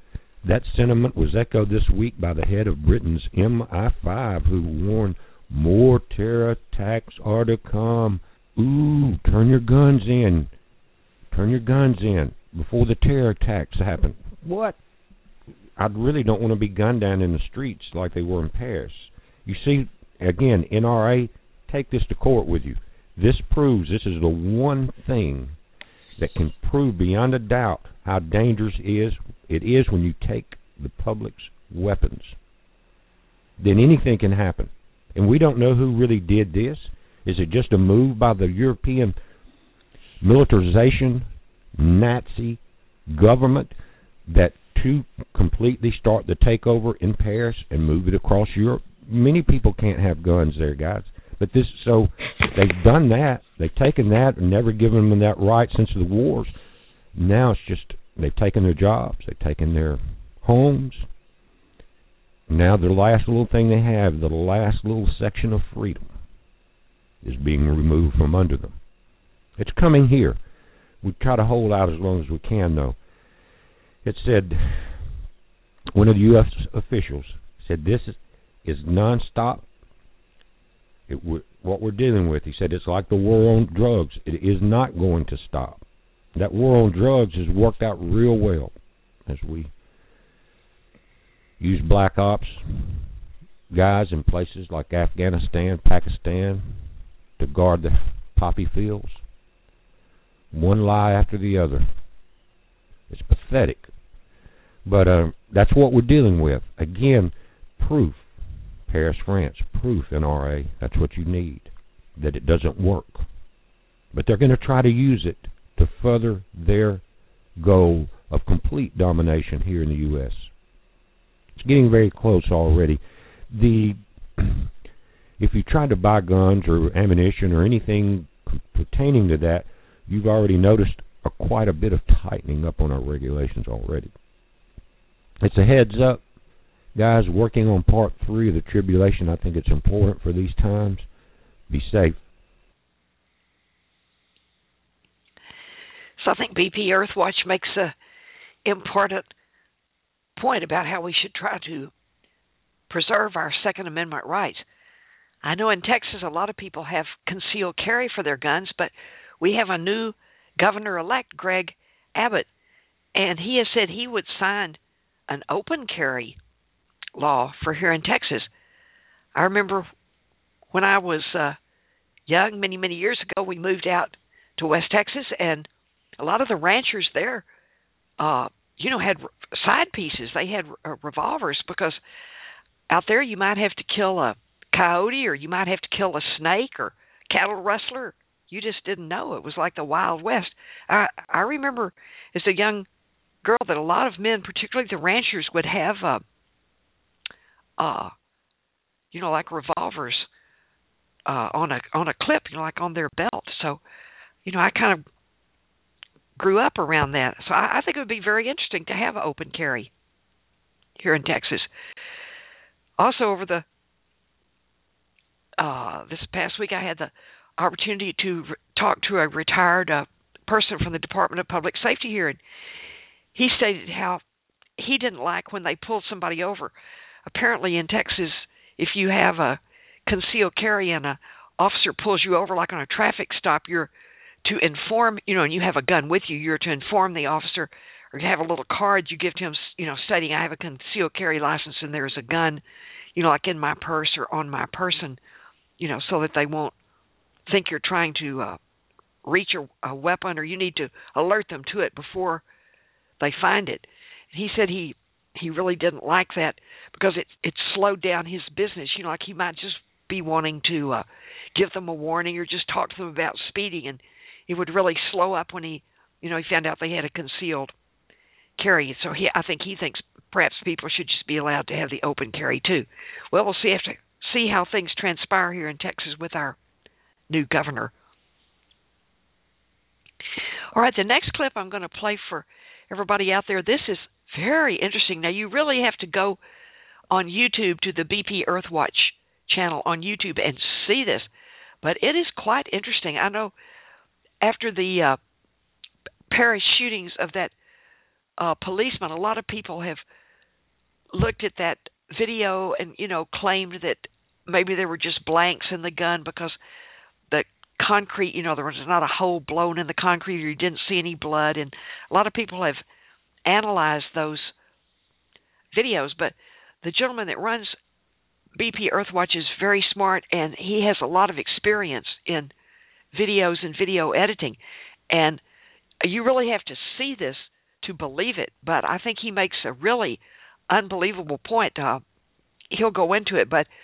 That sentiment was echoed this week by the head of Britain's M I five, who warned more terror attacks are to come. Ooh, turn your guns in. Turn your guns in before the terror attacks happen. What? I really don't want to be gunned down in the streets like they were in Paris. You see, again, N R A, take this to court with you. This proves, this is the one thing that can prove beyond a doubt how dangerous it is, it is when you take the public's weapons. Then anything can happen. And we don't know who really did this. Is it just a move by the European militarization Nazi government that to completely start the takeover in Paris and move it across Europe? Many people can't have guns there, guys. But this, so they've done that. They've taken that and never given them that right since the wars. Now it's just they've taken their jobs, they've taken their homes. Now the last little thing they have, the last little section of freedom, is being removed from under them. It's coming here. We try to hold out as long as we can, though. It said, one of the U S officials said, this is, is nonstop. It, what we're dealing with, he said, it's like the war on drugs. It is not going to stop. That war on drugs has worked out real well as we use black ops guys in places like Afghanistan, Pakistan to guard the poppy fields. One lie after the other. It's pathetic. But uh, that's what we're dealing with. Again, proof. Paris, France, proof, N R A. That's what you need, that it doesn't work. But they're going to try to use it to further their goal of complete domination here in the U S It's getting very close already. The if you try to buy guns or ammunition or anything pertaining to that, you've already noticed a, quite a bit of tightening up on our regulations already. It's a heads up. Guys, working on part three of the tribulation, I think it's important for these times. Be safe. So I think B P Earthwatch makes a important point about how we should try to preserve our Second Amendment rights. I know in Texas a lot of people have concealed carry for their guns, but we have a new governor-elect, Greg Abbott, and he has said he would sign an open carry law for here in Texas. I remember when I was uh, young, many, many years ago, we moved out to West Texas, and a lot of the ranchers there, uh, you know, had side pieces. They had uh, revolvers because out there you might have to kill a coyote or you might have to kill a snake or cattle rustler. You just didn't know. It was like the Wild West. I, I remember as a young girl that a lot of men, particularly the ranchers, would have uh, Uh, you know, like revolvers uh, on a on a clip, you know, like on their belt. So, you know, I kind of grew up around that. So I, I think it would be very interesting to have open carry here in Texas. Also, over the uh, this past week, I had the opportunity to re- talk to a retired uh, person from the Department of Public Safety here, and he stated how he didn't like when they pulled somebody over. Apparently in Texas, if you have a concealed carry and an officer pulls you over, like on a traffic stop, you're to inform, you know, and you have a gun with you, you're to inform the officer, or you have a little card you give to him, you know, stating, I have a concealed carry license and there's a gun, you know, like in my purse or on my person, you know, so that they won't think you're trying to uh, reach a, a weapon, or you need to alert them to it before they find it. He said he He really didn't like that because it it slowed down his business. You know, like he might just be wanting to uh, give them a warning or just talk to them about speeding, and it would really slow up when he, you know, he found out they had a concealed carry. So he, I think he thinks perhaps people should just be allowed to have the open carry too. Well, we'll see have to see how things transpire here in Texas with our new governor. All right, the next clip I'm going to play for everybody out there. This is very interesting. Now, you really have to go on YouTube to the B P Earthwatch channel on YouTube and see this. But it is quite interesting. I know after the uh, Paris shootings of that uh, policeman, a lot of people have looked at that video and, you know, claimed that maybe there were just blanks in the gun because the concrete, you know, there was not a hole blown in the concrete or you didn't see any blood. And a lot of people have analyzed those videos, but the gentleman that runs B P Earthwatch is very smart, and he has a lot of experience in videos and video editing. And you really have to see this to believe it, but I think he makes a really unbelievable point. Uh, he'll go into it, but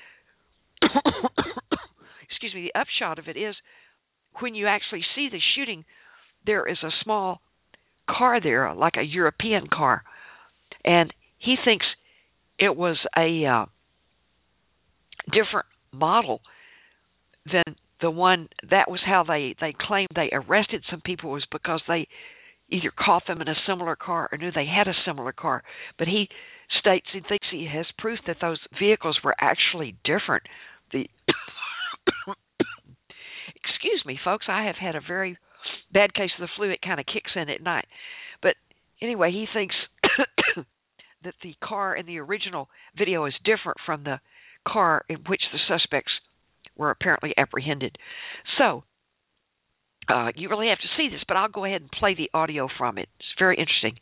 excuse me, the upshot of it is when you actually see the shooting, there is a small car there, like a European car, and he thinks it was a uh, different model than the one. That was how they, they claimed they arrested some people, was because they either caught them in a similar car or knew they had a similar car. But he states he thinks he has proof that those vehicles were actually different. The excuse me, folks, I have had a very bad case of the flu. It kind of kicks in at night. But anyway, he thinks that the car in the original video is different from the car in which the suspects were apparently apprehended. So, uh, you really have to see this, but I'll go ahead and play the audio from it. It's very interesting.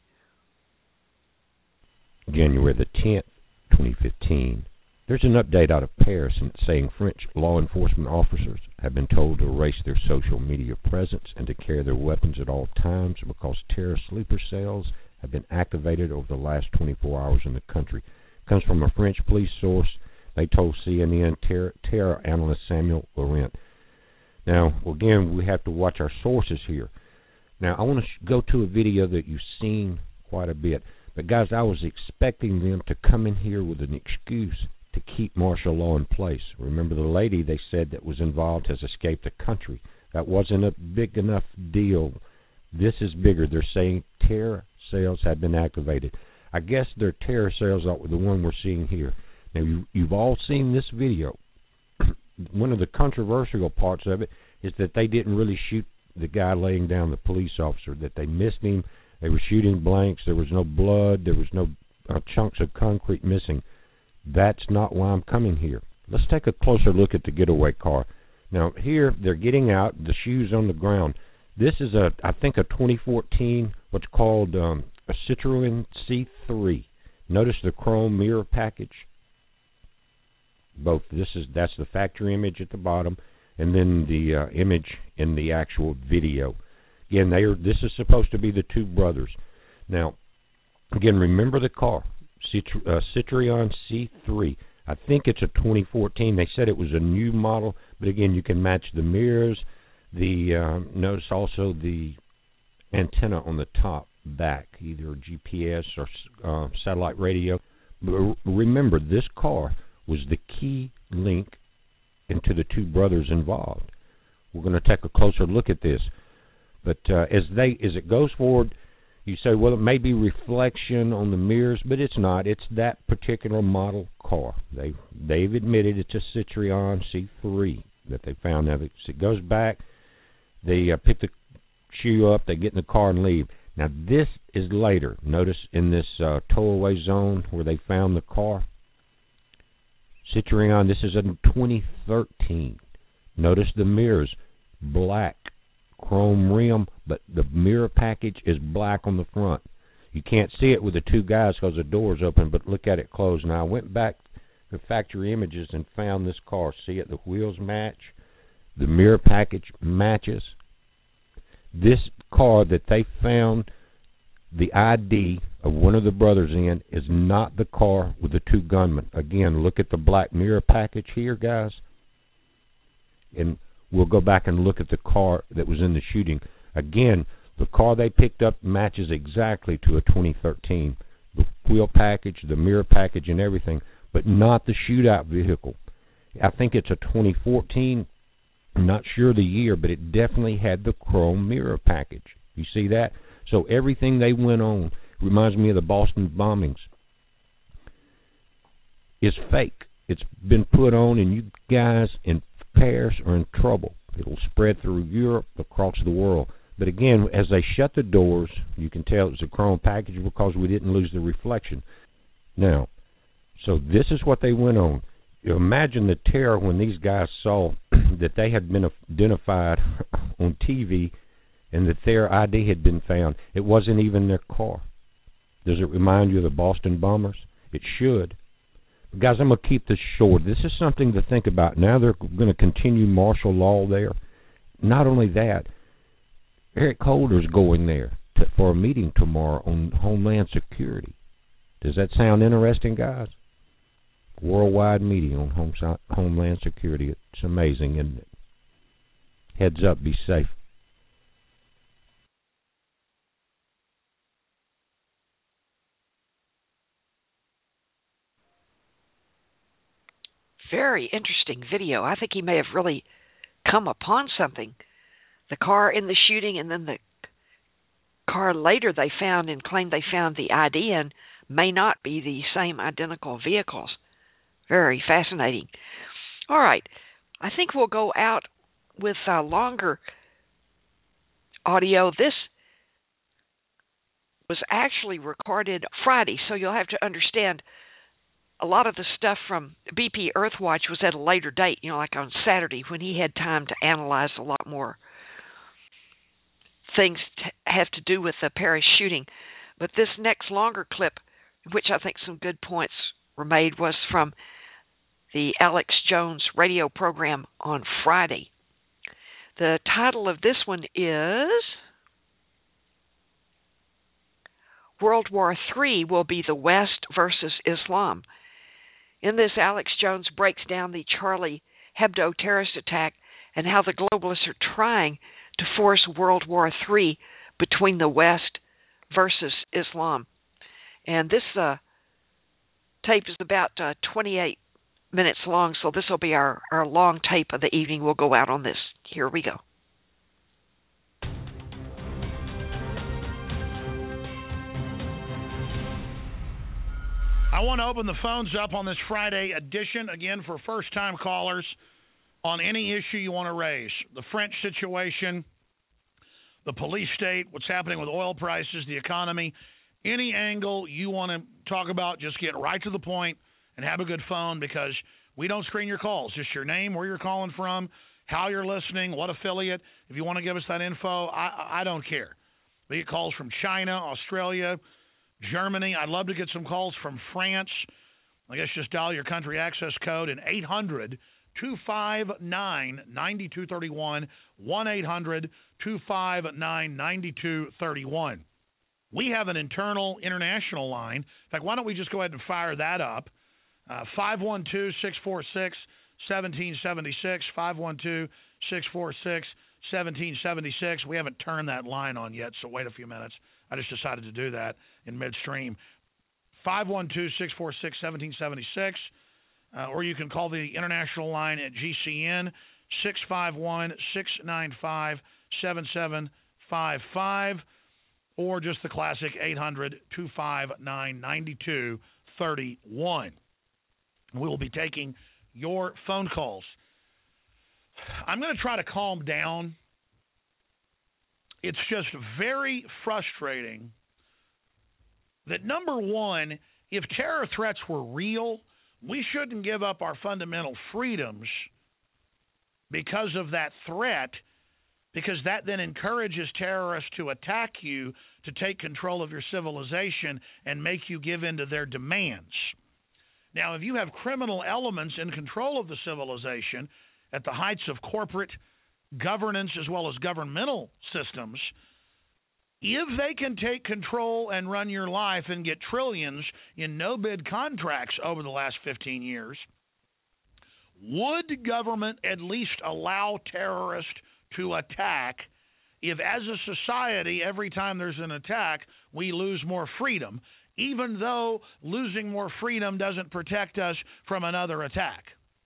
January the tenth, twenty fifteen. There's an update out of Paris saying French law enforcement officers have been told to erase their social media presence and to carry their weapons at all times because terror sleeper cells have been activated over the last twenty-four hours in the country. It comes from a French police source. They told C N N terror, terror analyst Samuel Laurent. Now, again, we have to watch our sources here. Now, I want to sh- go to a video that you've seen quite a bit. But, guys, I was expecting them to come in here with an excuse to keep martial law in place. Remember, the lady they said that was involved has escaped the country. That wasn't a big enough deal. This is bigger. They're saying terror cells have been activated. I guess their terror cells are the one we're seeing here. Now, you, you've all seen this video. One of the controversial parts of it is that they didn't really shoot the guy laying down, the police officer, that they missed him. They were shooting blanks. There was no blood. There was no uh, chunks of concrete missing. That's not why I'm coming here. Let's take a closer look at the getaway car. Now, here, they're getting out, the shoes on the ground. This is, a, I think, a twenty fourteen, what's called um, a Citroen C three. Notice the chrome mirror package. Both. This is that's the factory image at the bottom, and then the uh, image in the actual video. Again, they are. This is supposed to be the two brothers. Now, again, remember the car, Citru, uh, Citroen C three. I think it's a twenty fourteen. They said it was a new model, but again, you can match the mirrors. The uh, notice also the antenna on the top, back, either G P S or uh, satellite radio. But remember, this car was the key link into the two brothers involved. We're going to take a closer look at this. But uh, as they as it goes forward, you say, well, it may be reflection on the mirrors, but it's not. It's that particular model car. They, they've admitted it's a Citroen C three that they found. Now, it goes back. They uh, pick the shoe up. They get in the car and leave. Now, this is later. Notice in this uh, tow-away zone where they found the car. Citroen, this is in twenty thirteen. Notice the mirrors, black, chrome rim, but the mirror package is black on the front. You can't see it with the two guys because the door's open, but look at it closed. Now, I went back to factory images and found this car. See it? The wheels match. The mirror package matches. This car that they found the I D of one of the brothers in is not the car with the two gunmen. Again, look at the black mirror package here, guys. And we'll go back and look at the car that was in the shooting. Again, the car they picked up matches exactly to a twenty thirteen. The wheel package, the mirror package, and everything, but not the shootout vehicle. I think it's a twenty fourteen. I'm not sure the year, but it definitely had the chrome mirror package. You see that? So everything they went on reminds me of the Boston bombings. Is fake. It's been put on, and you guys in Paris are in trouble. It'll spread through Europe, across the world. But again, as they shut the doors, you can tell it's a chrome package because we didn't lose the reflection. Now, So this is what they went on. You imagine the terror when these guys saw that they had been identified on T V and that their I D had been found. It wasn't even their car. Does it remind you of the Boston bombers? It should. But guys, I'm going to keep this short. This is something to think about. Now they're going to continue martial law there. Not only that, Eric Holder's going there to, for a meeting tomorrow on Homeland Security. Does that sound interesting, guys? Worldwide meeting on home, Homeland Security. It's amazing, isn't it? Heads up, be safe. Very interesting video. I think he may have really come upon something. The car in the shooting and then the car later they found and claimed they found the I D in may not be the same identical vehicles. Very fascinating. All right. I think we'll go out with uh, longer audio. This was actually recorded Friday, so you'll have to understand a lot of the stuff from B P Earthwatch was at a later date, you know, like on Saturday when he had time to analyze a lot more things to have to do with the Paris shooting. But this next longer clip, which I think some good points were made, was from the Alex Jones radio program on Friday. The title of this one is World War Three Will Be the West versus Islam. In this, Alex Jones breaks down the Charlie Hebdo terrorist attack and how the globalists are trying to force World War Three between the West versus Islam. And this uh, tape is about uh, twenty-eight minutes long, so this will be our, our long tape of the evening. We'll go out on this. Here we go. I want to open the phones up on this Friday edition, again, for first-time callers on any issue you want to raise. The French situation, the police state, what's happening with oil prices, the economy. Any angle you want to talk about, just get right to the point and have a good phone, because we don't screen your calls. Just your name, where you're calling from, how you're listening, what affiliate. If you want to give us that info, I, I don't care. We get calls from China, Australia, Germany. I'd love to get some calls from France. I guess just dial your country access code and eight hundred, two five nine, nine two three one, one eight hundred, two five nine, nine two three one. We have an internal international line. In fact, why don't we just go ahead and fire that up? Uh, five one two, six four six, one seven seven six, five one two, six four six, one seven seven six. We haven't turned that line on yet, so wait a few minutes. I just decided to do that in midstream. five one two, six four six, one seven seven six. Uh, or you can call the international line at G C N, six five one, six nine five, seven seven five five. Or just the classic eight hundred, two five nine, nine two three one. We will be taking your phone calls. I'm going to try to calm down. It's just very frustrating that, number one, if terror threats were real, we shouldn't give up our fundamental freedoms because of that threat, because that then encourages terrorists to attack you, to take control of your civilization and make you give in to their demands. Now, if you have criminal elements in control of the civilization at the heights of corporate governance as well as governmental systems, if they can take control and run your life and get trillions in no-bid contracts over the last fifteen years, would government at least allow terrorists to attack if, as a society, every time there's an attack, we lose more freedom, even though losing more freedom doesn't protect us from another attack?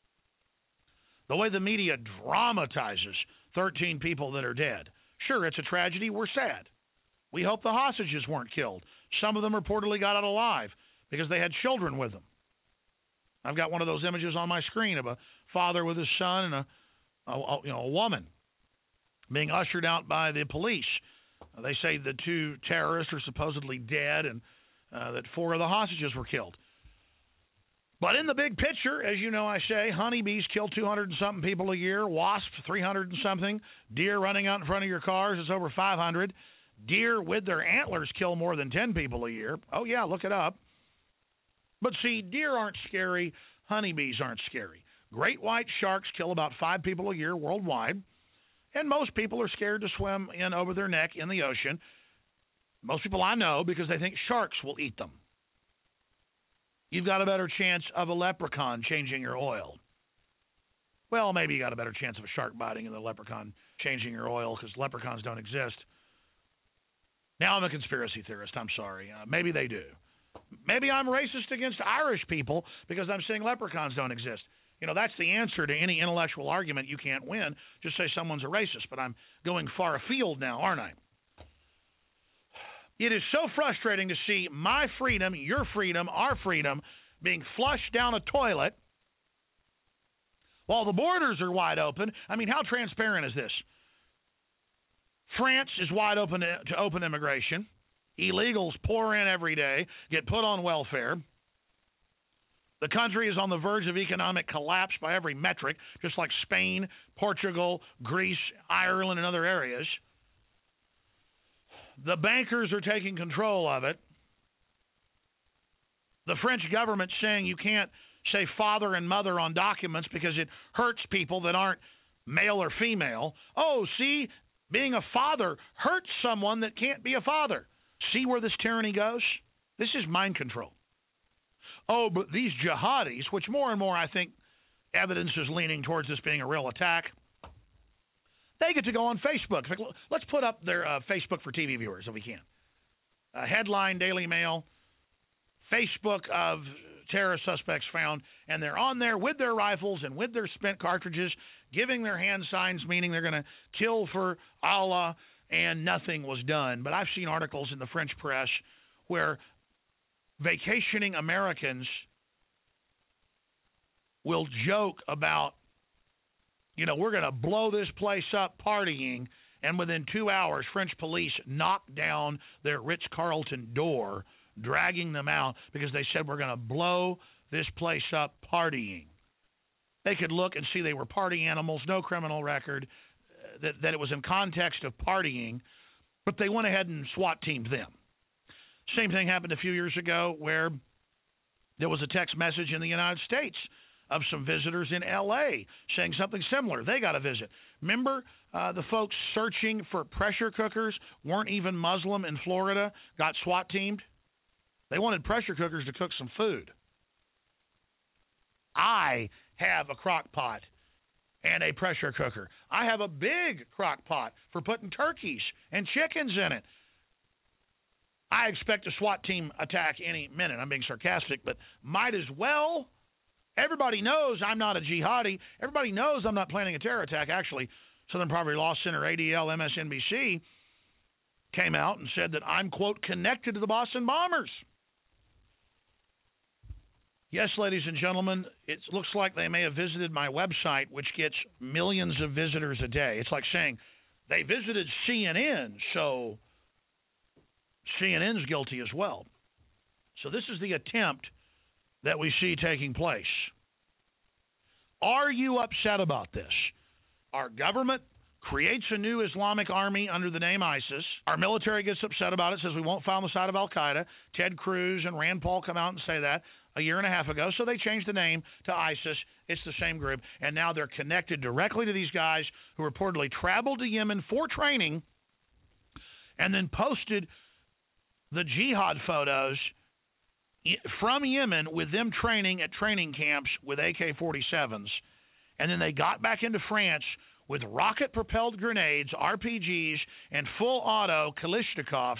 The way the media dramatizes thirteen people that are dead. Sure, it's a tragedy. We're sad. We hope the hostages weren't killed. Some of them reportedly got out alive because they had children with them. I've got one of those images on my screen of a father with his son and a, a you know a woman being ushered out by the police. They say the two terrorists are supposedly dead and uh, that four of the hostages were killed. But in the big picture, as you know I say, honeybees kill two hundred and something people a year, wasps three hundred and something, deer running out in front of your cars is over five hundred, deer with their antlers kill more than ten people a year. Oh, yeah, look it up. But see, deer aren't scary, honeybees aren't scary. Great white sharks kill about five people a year worldwide, and most people are scared to swim in over their neck in the ocean. Most people I know because they think sharks will eat them. You've got a better chance of a leprechaun changing your oil. Well, maybe you got a better chance of a shark biting and the leprechaun changing your oil because leprechauns don't exist. Now I'm a conspiracy theorist. I'm sorry. Uh, maybe they do. Maybe I'm racist against Irish people because I'm saying leprechauns don't exist. You know, that's the answer to any intellectual argument you can't win. Just say someone's a racist, but I'm going far afield now, aren't I? It is so frustrating to see my freedom, your freedom, our freedom being flushed down a toilet while the borders are wide open. I mean, how transparent is this? France is wide open to, to open immigration. Illegals pour in every day, get put on welfare. The country is on the verge of economic collapse by every metric, just like Spain, Portugal, Greece, Ireland, and other areas. The bankers are taking control of it. The French government's saying you can't say father and mother on documents because it hurts people that aren't male or female. Oh, see, being a father hurts someone that can't be a father. See where this tyranny goes? This is mind control. Oh, but these jihadis, which more and more I think evidence is leaning towards this being a real attack, they get to go on Facebook. In fact, let's put up their uh, Facebook for T V viewers if we can. Uh, headline, Daily Mail, Facebook of terrorist suspects found, and they're on there with their rifles and with their spent cartridges, giving their hand signs, meaning they're going to kill for Allah, and nothing was done. But I've seen articles in the French press where vacationing Americans will joke about, you know, we're going to blow this place up partying, and within two hours, French police knocked down their Ritz-Carlton door, dragging them out because they said we're going to blow this place up partying. They could look and see they were party animals, no criminal record, that, that it was in context of partying, but they went ahead and SWAT teamed them. Same thing happened a few years ago where there was a text message in the United States of some visitors in L A saying something similar. They got a visit. Remember uh, the folks searching for pressure cookers weren't even Muslim in Florida, got SWAT teamed? They wanted pressure cookers to cook some food. I have a crock pot and a pressure cooker. I have a big crock pot for putting turkeys and chickens in it. I expect a SWAT team attack any minute. I'm being sarcastic, but might as well. Everybody knows I'm not a jihadi. Everybody knows I'm not planning a terror attack. Actually, Southern Poverty Law Center, A D L, M S N B C came out and said that I'm, quote, connected to the Boston bombers. Yes, ladies and gentlemen, it looks like they may have visited my website, which gets millions of visitors a day. It's like saying they visited C N N, so C N N's guilty as well. So this is the attempt that we see taking place. Are you upset about this? Our government creates a new Islamic army under the name ISIS. Our military gets upset about it, says we won't fight on the side of Al-Qaeda. Ted Cruz and Rand Paul come out and say that a year and a half ago, so they changed the name to ISIS. It's the same group, and now they're connected directly to these guys who reportedly traveled to Yemen for training and then posted the jihad photos from Yemen with them training at training camps with A K forty-sevens. And then they got back into France with rocket-propelled grenades, R P Gs, and full-auto Kalashnikovs,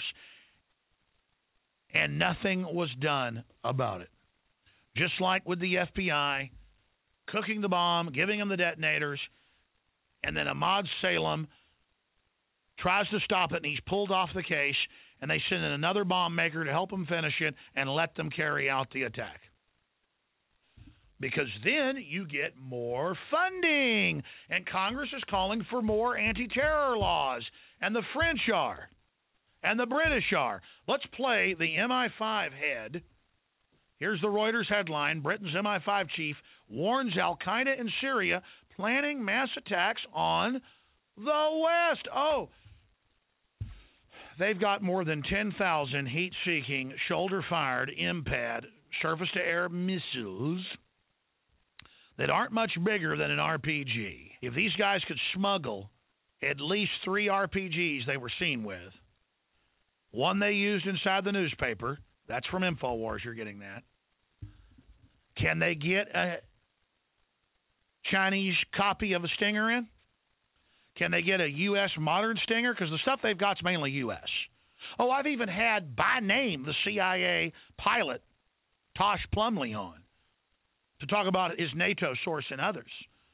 and nothing was done about it. Just like with the F B I, cooking the bomb, giving them the detonators, and then Ahmad Salem tries to stop it, and he's pulled off the case, and they send in another bomb maker to help them finish it and let them carry out the attack. Because then you get more funding, and Congress is calling for more anti-terror laws, and the French are, and the British are. Let's play the M I five head Here's the Reuters headline. Britain's M I five chief warns Al-Qaeda in Syria planning mass attacks on the West. Oh, they've got more than ten thousand heat-seeking, shoulder-fired, M PAD, surface-to-air missiles that aren't much bigger than an R P G. If these guys could smuggle at least three R P Gs they were seen with, one they used inside the newspaper, that's from InfoWars, you're getting that. Can they get a Chinese copy of a Stinger in? Can they get a U S modern Stinger? Because the stuff they've got is mainly U S. Oh, I've even had, by name, the C I A pilot, Tosh Plumley, on to talk about his NATO source and others.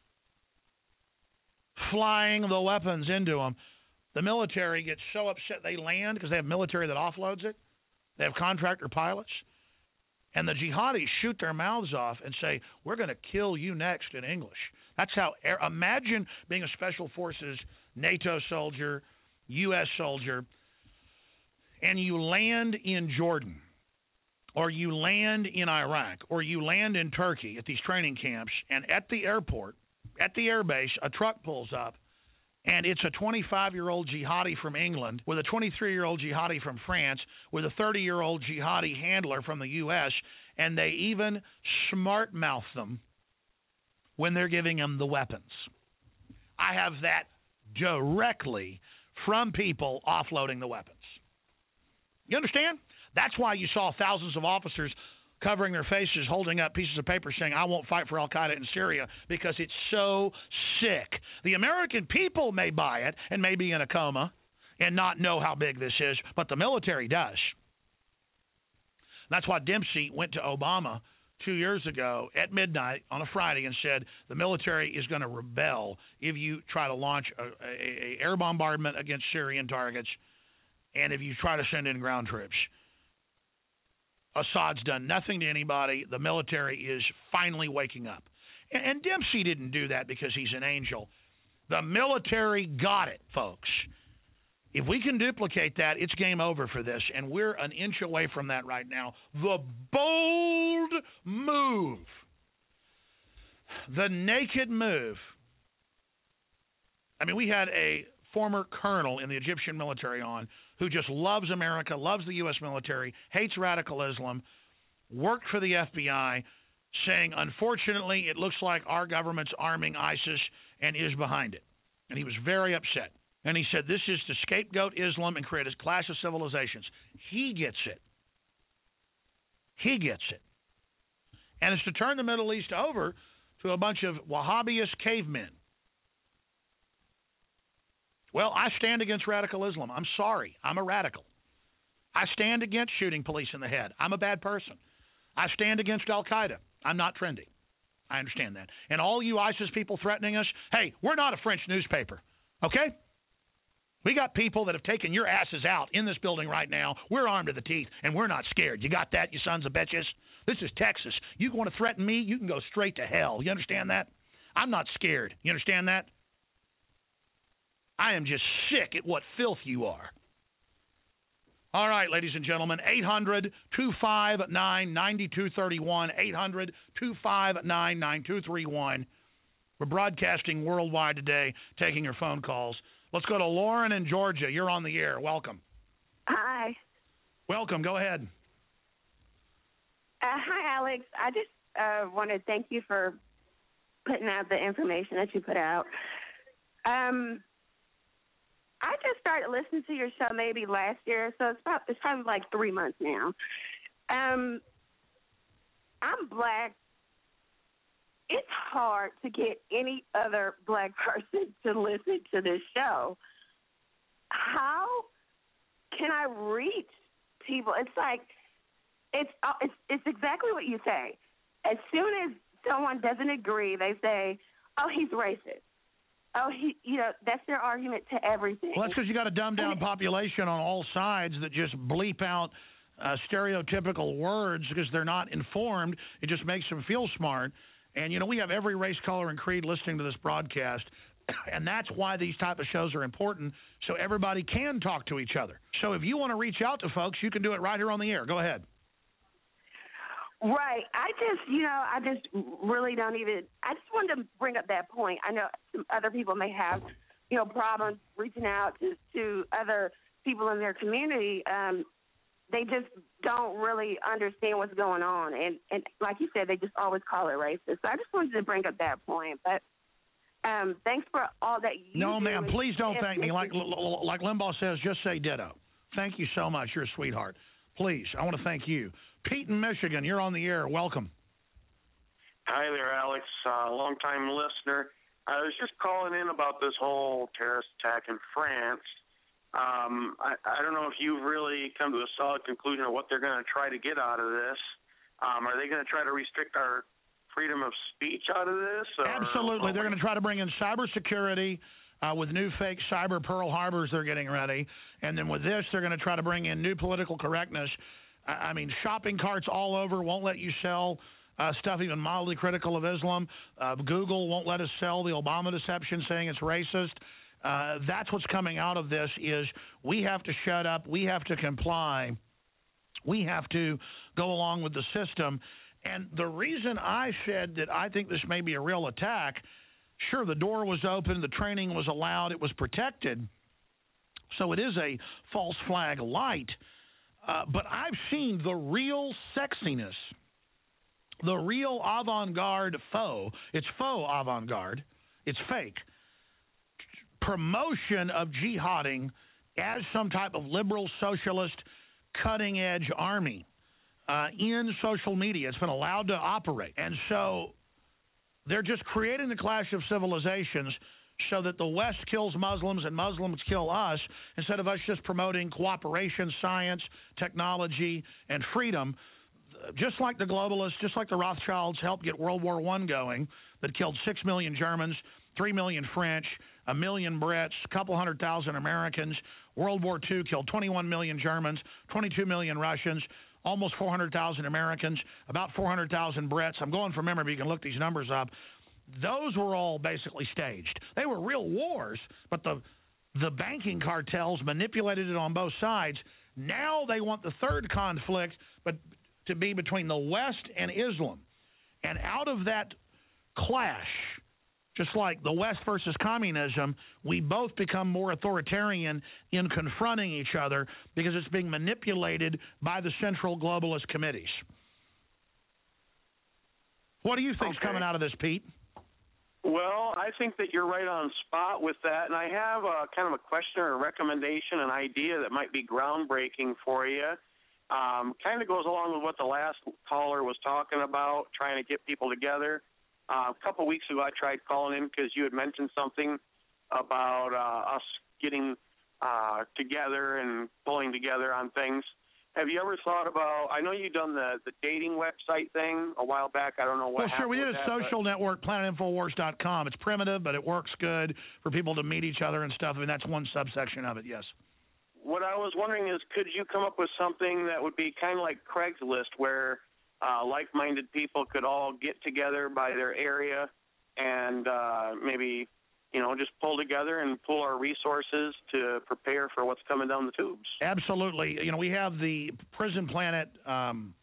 Flying the weapons into them. The military gets so upset they land because they have military that offloads it. They have contractor pilots. And the jihadis shoot their mouths off and say, we're going to kill you next in English. That's how, imagine being a Special Forces NATO soldier, U S soldier, and you land in Jordan, or you land in Iraq, or you land in Turkey at these training camps, and at the airport, at the airbase, a truck pulls up, and it's a twenty-five-year-old jihadi from England with a twenty-three-year-old jihadi from France with a thirty-year-old jihadi handler from the U S, and they even smart-mouth them when they're giving them the weapons. I have that directly from people offloading the weapons. You understand? That's why you saw thousands of officers covering their faces, holding up pieces of paper saying, I won't fight for Al-Qaeda in Syria, because it's so sick. The American people may buy it and may be in a coma and not know how big this is, but the military does. That's why Dempsey went to Obama two years ago at midnight on a Friday and said the military is going to rebel if you try to launch a, a, a air bombardment against Syrian targets and if you try to send in ground troops. Assad's done nothing to anybody. The military is finally waking up. And, and Dempsey didn't do that because he's an angel. The military got it, folks. If we can duplicate that, it's game over for this, and we're an inch away from that right now. The bold move, the naked move. I mean, we had a former colonel in the Egyptian military on who just loves America, loves the U S military, hates radical Islam, worked for the F B I, saying, unfortunately, it looks like our government's arming ISIS and is behind it. And he was very upset. And he said, this is to scapegoat Islam and create a clash of civilizations. He gets it. He gets it. And it's to turn the Middle East over to a bunch of Wahhabist cavemen. Well, I stand against radical Islam. I'm sorry. I'm a radical. I stand against shooting police in the head. I'm a bad person. I stand against Al-Qaeda. I'm not trendy. I understand that. And all you ISIS people threatening us, hey, we're not a French newspaper, okay? We got people that have taken your asses out in this building right now. We're armed to the teeth, and we're not scared. You got that, you sons of bitches? This is Texas. You want to threaten me, you can go straight to hell. You understand that? I'm not scared. You understand that? I am just sick at what filth you are. All right, ladies and gentlemen, eight hundred, two five nine, nine two three one, eight hundred, two five nine, nine two three one. We're broadcasting worldwide today, taking your phone calls. Let's go to Lauren in Georgia. You're on the air. Welcome. Hi. Welcome. Go ahead. Uh, hi, Alex. I just uh, want to thank you for putting out the information that you put out. Um, I just started listening to your show maybe last year, so it's, about, it's probably like three months now. Um, I'm black. It's hard to get any other black person to listen to this show. How can I reach people? It's like it's it's it's exactly what you say. As soon as someone doesn't agree, they say, "Oh, he's racist." Oh, he, you know, that's their argument to everything. Well, that's because you got a dumbed down population on all sides that just bleep out uh, stereotypical words because they're not informed. It just makes them feel smart. And, you know, we have every race, color, and creed listening to this broadcast, and that's why these type of shows are important, so everybody can talk to each other. So if you want to reach out to folks, you can do it right here on the air. Go ahead. Right. I just, you know, I just really don't even, I just wanted to bring up that point. I know some other people may have, you know, problems reaching out to, to other people in their community. Um, they just don't really understand what's going on. And, and like you said, they just always call it racist. So I just wanted to bring up that point. But um, thanks for all that you No, do. ma'am, please don't if, thank me. Like, like Limbaugh says, just say ditto. Thank you so much. You're a sweetheart. Please, I want to thank you. Pete in Michigan, you're on the air. Welcome. Hi there, Alex. Uh, long-time listener. I was just calling in about this whole terrorist attack in France. Um, I, I don't know if you've really come to a solid conclusion of what they're going to try to get out of this. Um, are they going to try to restrict our freedom of speech out of this? Or, Absolutely. or they're going to try to bring in cybersecurity uh, with new fake cyber Pearl Harbors they're getting ready. And then with this, they're going to try to bring in new political correctness. I mean, shopping carts all over won't let you sell uh, stuff even mildly critical of Islam. Uh, Google won't let us sell the Obama deception saying it's racist. Uh, that's what's coming out of this is we have to shut up. We have to comply. We have to go along with the system. And the reason I said that I think this may be a real attack, sure, the door was open, the training was allowed, it was protected. So it is a false flag light. Uh, but I've seen the real sexiness, the real avant-garde faux. It's faux avant-garde. It's fake. Promotion of jihading as some type of liberal, socialist, cutting-edge army uh, in social media. It's been allowed to operate. And so they're just creating the clash of civilizations so that the West kills Muslims and Muslims kill us instead of us just promoting cooperation, science, technology, and freedom. Just like the globalists, just like the Rothschilds helped get World War One going that killed six million Germans, three million French, a million Brits, a couple hundred thousand Americans. World War Two killed twenty-one million Germans, twenty-two million Russians, almost four hundred thousand Americans, about four hundred thousand Brits. I'm going from memory, but you can look these numbers up. Those were all basically staged. They were real wars, but the the banking cartels manipulated it on both sides. Now they want the third conflict, but to be between the West and Islam. And out of that clash, just like the West versus communism, we both become more authoritarian in confronting each other because it's being manipulated by the central globalist committees. What do you think's Okay. coming out of this, Pete? Well, I think that you're right on spot with that, and I have a kind of a question or a recommendation, an idea that might be groundbreaking for you. Um, kind of goes along with what the last caller was talking about, trying to get people together. Uh, a couple weeks ago, I tried calling in because you had mentioned something about uh, us getting uh, together and pulling together on things. Have you ever thought about, I know you've done the, the dating website thing a while back. I don't know what Well, sure, we did happened a with that, social network, planet infowars dot com. It's primitive, but it works good for people to meet each other and stuff. I mean, that's one subsection of it, yes. What I was wondering is, could you come up with something that would be kind of like Craigslist, where uh, like-minded people could all get together by their area and uh, maybe, you know, just pull together and pull our resources to prepare for what's coming down the tubes? Absolutely. You know, we have the Prison Planet um,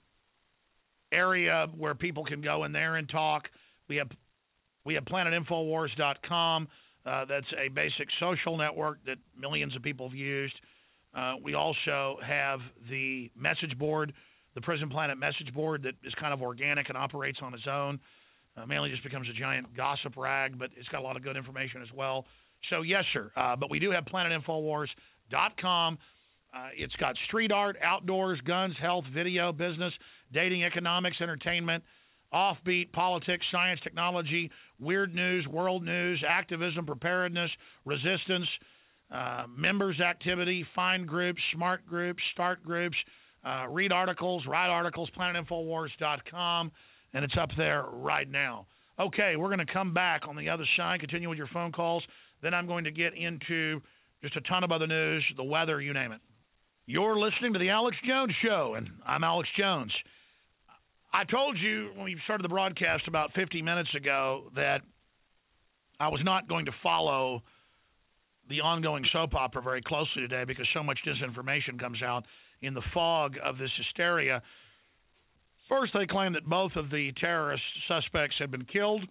area where people can go in there and talk. We have we have planet infowars dot com. Uh, that's a basic social network that millions of people have used. Uh, we also have the message board, the Prison Planet message board, that is kind of organic and operates on its own. Uh, mainly just becomes a giant gossip rag, but it's got a lot of good information as well. So, yes, sir. Uh, but we do have planet infowars dot com. Uh, it's got street art, outdoors, guns, health, video, business, dating, economics, entertainment, offbeat, politics, science, technology, weird news, world news, activism, preparedness, resistance, uh, members activity, find groups, smart groups, start groups, uh, read articles, write articles, planet infowars dot com, and it's up there right now. Okay, we're going to come back on the other side, continue with your phone calls. Then I'm going to get into just a ton of other news, the weather, you name it. You're listening to The Alex Jones Show, and I'm Alex Jones. I told you when we started the broadcast about fifty minutes ago that I was not going to follow the ongoing soap opera very closely today because so much disinformation comes out in the fog of this hysteria. First, they claimed that both of the terrorist suspects had been killed.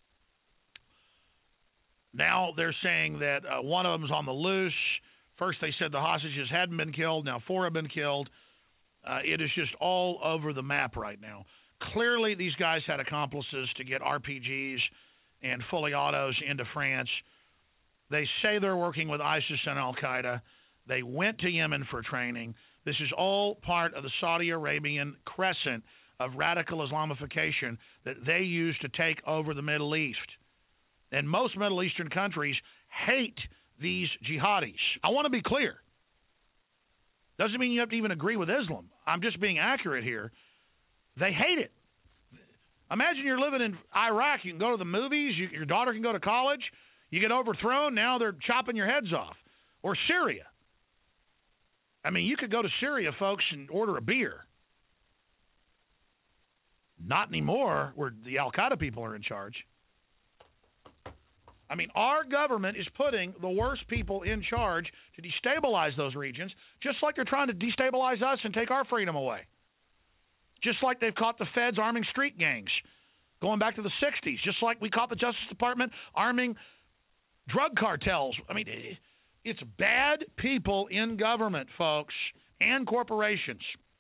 Now they're saying that uh, one of them's on the loose. First, they said the hostages hadn't been killed. Now four have been killed. Uh, it is just all over the map right now. Clearly, these guys had accomplices to get R P Gs and fully autos into France. They say they're working with ISIS and Al-Qaeda. They went to Yemen for training. This is all part of the Saudi Arabian crescent of radical Islamification that they use to take over the Middle East. And most Middle Eastern countries hate these jihadis. I want to be clear. Doesn't mean you have to even agree with Islam. I'm just being accurate here. They hate it. Imagine you're living in Iraq. You can go to the movies. You, your daughter can go to college. You get overthrown. Now they're chopping your heads off. Or Syria. I mean, you could go to Syria, folks, and order a beer. Not anymore, where the Al-Qaeda people are in charge. I mean, our government is putting the worst people in charge to destabilize those regions, just like they're trying to destabilize us and take our freedom away. Just like they've caught the feds arming street gangs, going back to the sixties. Just like we caught the Justice Department arming drug cartels. I mean, it's bad people in government, folks, and corporations.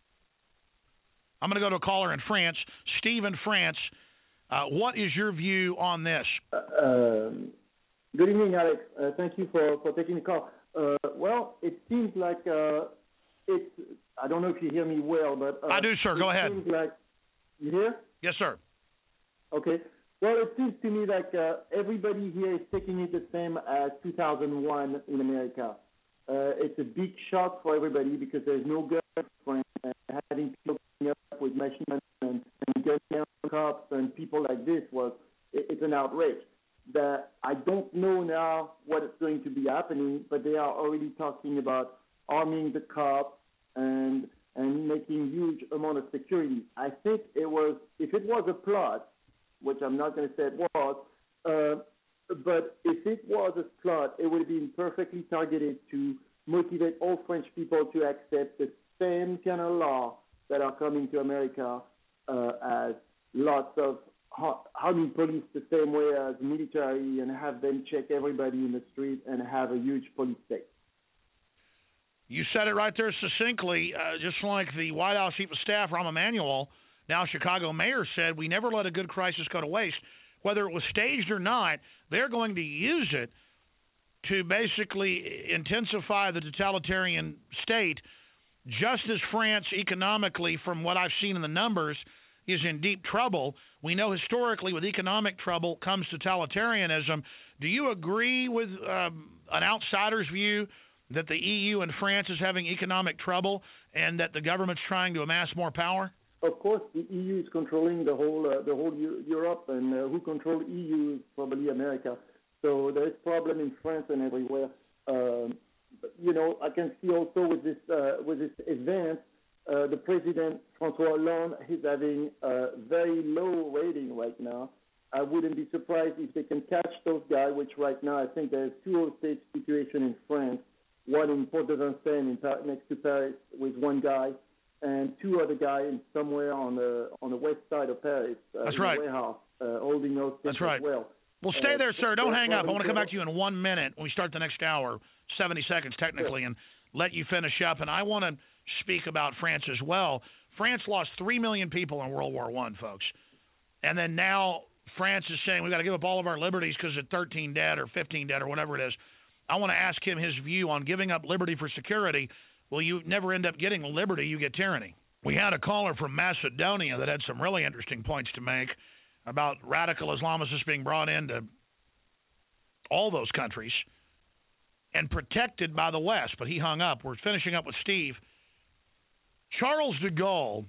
I'm going to go to a caller in France. Steve in France. Uh, what is your view on this? Uh, um, good evening, Alex. Uh, thank you for, for taking the call. Uh, well, it seems like uh, it's, I don't know if you hear me well, but... Uh, I do, sir. Go ahead. Seems like, you hear? Yes, sir. Okay. Well, it seems to me like uh, everybody here is taking it the same as two thousand one in America. Uh, it's a big shock for everybody because there's no gun, and having people coming up with machine guns and, and gun down cops and people like this was it, it's an outrage. That I don't know now what is going to be happening, but they are already talking about arming the cops and and making huge amount of security. I think it was if it was a plot, which I'm not going to say it was, uh, but if it was a plot, it would have been perfectly targeted to motivate all French people to accept the same kind of law that are coming to America uh, as lots of army police the same way as military and have them check everybody in the street and have a huge police state. You said it right there succinctly, uh, just like the White House Chief of Staff, Rahm Emanuel, now Chicago mayor, said, we never let a good crisis go to waste. Whether it was staged or not, they're going to use it to basically intensify the totalitarian state, just as France economically, from what I've seen in the numbers, is in deep trouble. We know historically with economic trouble comes totalitarianism. Do you agree with um, an outsider's view that the E U and France is having economic trouble and that the government's trying to amass more power? Of course, the E U is controlling the whole uh, the whole U- Europe, and uh, who control E U is probably America. So there is problem in France and everywhere. Um, but, you know, I can see also with this uh, with this event, uh, the president François Hollande is having a very low rating right now. I wouldn't be surprised if they can catch those guys, which right now I think there's two hostage situation in France. One in Port-de-Vincennes in Par- next to Paris with one guy, and two other guys somewhere on the on the west side of Paris. Uh, That's in right. A warehouse, uh, holding those things That's right. as well. Well, stay Uh, there, sir. Don't hang up. I want to come back to to you in one minute when we start the next hour, seventy seconds technically, Sure. and let you finish up. And I want to speak about France as well. France lost three million people in World War One, folks. And then now France is saying we've got to give up all of our liberties because of thirteen dead or fifteen dead or whatever it is. I want to ask him his view on giving up liberty for security. Well, you never end up getting liberty. You get tyranny. We had a caller from Macedonia that had some really interesting points to make about radical Islamists being brought into all those countries and protected by the West, but he hung up. We're finishing up with Steve. Charles de Gaulle,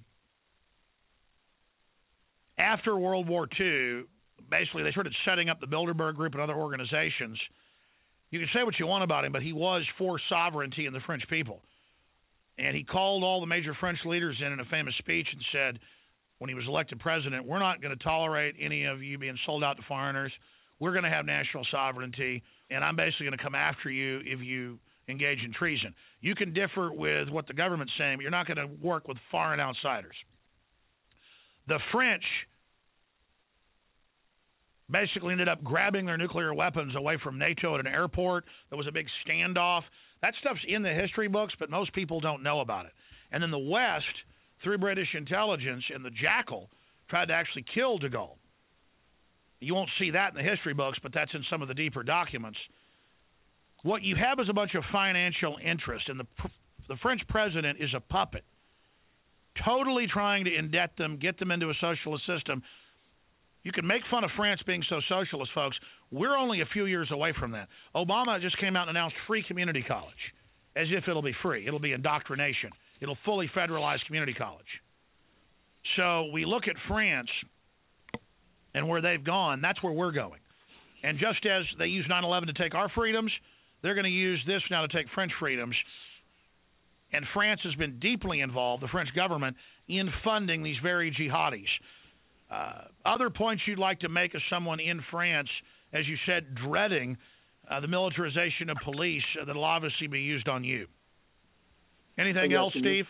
after World War Two, basically they started setting up the Bilderberg Group and other organizations. You can say what you want about him, but he was for sovereignty and the French people. And he called all the major French leaders in in a famous speech and said, when he was elected president, we're not going to tolerate any of you being sold out to foreigners. We're going to have national sovereignty, and I'm basically going to come after you if you engage in treason. You can differ with what the government's saying, but you're not going to work with foreign outsiders. The French basically ended up grabbing their nuclear weapons away from NATO at an airport. There was a big standoff. That stuff's in the history books, but most people don't know about it. And then the West, through British intelligence and the Jackal, tried to actually kill de Gaulle. You won't see that in the history books, but that's in some of the deeper documents. What you have is a bunch of financial interest, and the the French president is a puppet, totally trying to indebt them, get them into a socialist system. You can make fun of France being so socialist, folks. We're only a few years away from that. Obama just came out and announced free community college, as if it'll be free. It'll be indoctrination. It'll fully federalize community college. So we look at France and where they've gone, that's where we're going. And just as they used nine eleven to take our freedoms, they're going to use this now to take French freedoms. And France has been deeply involved, the French government, in funding these very jihadis. Uh, other points you'd like to make as someone in France, as you said, dreading uh, the militarization of police uh, that'll obviously be used on you. Anything yes, else, Steve?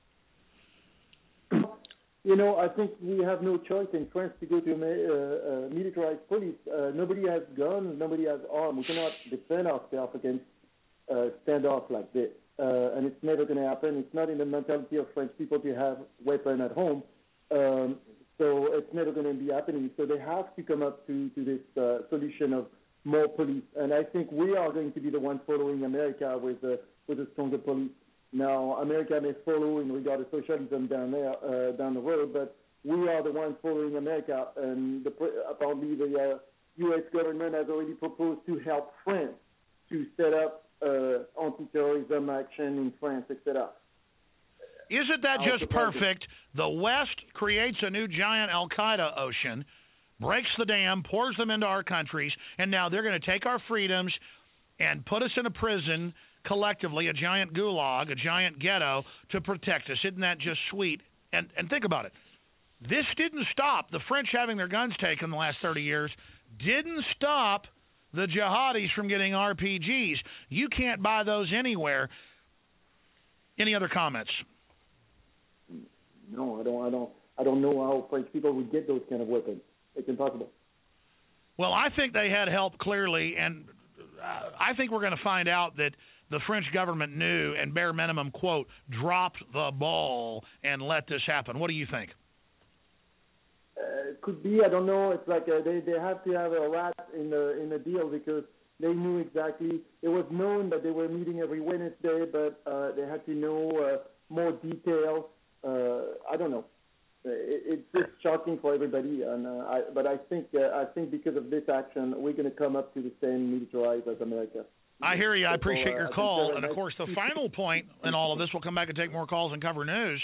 You know, I think we have no choice in France to go to a uh, uh, militarized police. Uh, nobody has guns, nobody has arms. We cannot defend ourselves against uh, standoff like this. Uh, and it's never going to happen. It's not in the mentality of French people to have weapons at home. Um, so it's never going to be happening. So they have to come up to, to this uh, solution of more police. And I think we are going to be the ones following America with, uh, with a stronger police. Now, America may follow in regard to socialism down there, uh, down the road, but we are the ones following America. And the, apparently the uh, U S government has already proposed to help France to set up uh, anti-terrorism action in France, et cetera. Isn't that just perfect? The West creates a new giant Al-Qaeda ocean, breaks the dam, pours them into our countries, and now they're going to take our freedoms and put us in a prison collectively, a giant gulag, a giant ghetto, to protect us. Isn't that just sweet? And and think about it. This didn't stop the French having their guns taken the last thirty years, didn't stop the jihadis from getting R P Gs. You can't buy those anywhere. Any other comments? No, I don't. I don't. I don't know how French people would get those kind of weapons. It's impossible. Well, I think they had help clearly, and uh, I think we're going to find out that the French government knew and bare minimum, quote, dropped the ball and let this happen. What do you think? Uh, could be. I don't know. It's like uh, they they have to have a rat in the in the deal because they knew exactly. It was known that they were meeting every Wednesday, but uh, they had to know uh, more detail. Uh, I don't know. It, it's just shocking for everybody, and uh, I, but I think uh, I think because of this action, we're going to come up to the same militarized as America. I hear you. I appreciate so, uh, your call. And, of course, the final point in all of this, we'll come back and take more calls and cover news.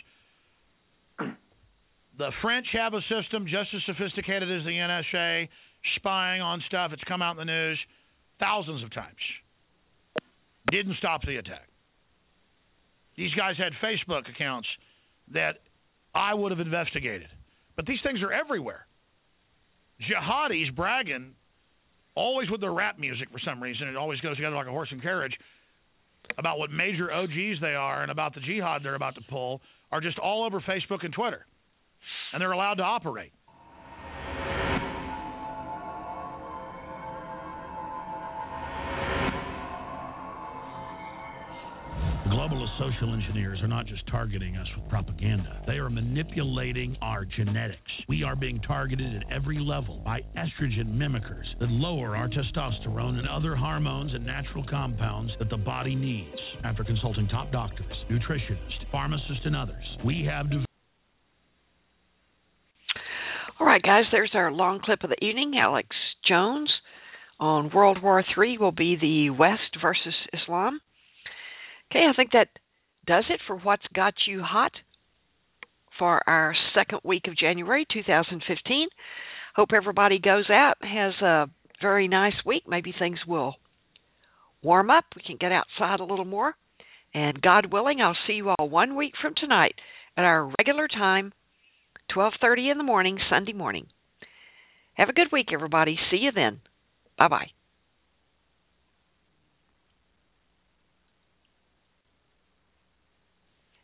The French have a system just as sophisticated as the N S A, spying on stuff. It's come out in the news thousands of times. Didn't stop the attack. These guys had Facebook accounts that I would have investigated. But these things are everywhere. Jihadis bragging, always with their rap music for some reason. It always goes together like a horse and carriage, about what major O Gs they are and about the jihad they're about to pull, are just all over Facebook and Twitter. And they're allowed to operate. The globalist social engineers are not just targeting us with propaganda. They are manipulating our genetics. We are being targeted at every level by estrogen mimickers that lower our testosterone and other hormones and natural compounds that the body needs. After consulting top doctors, nutritionists, pharmacists, and others, we have developed. All right, guys, there's our long clip of the evening. Alex Jones on World War Three will be the West versus Islam. Okay, I think that does it for What's Got You Hot for our second week of January two thousand fifteen. Hope everybody goes out, has a very nice week. Maybe things will warm up. We can get outside a little more. And God willing, I'll see you all one week from tonight at our regular time, twelve thirty in the morning, Sunday morning. Have a good week, everybody. See you then. Bye-bye.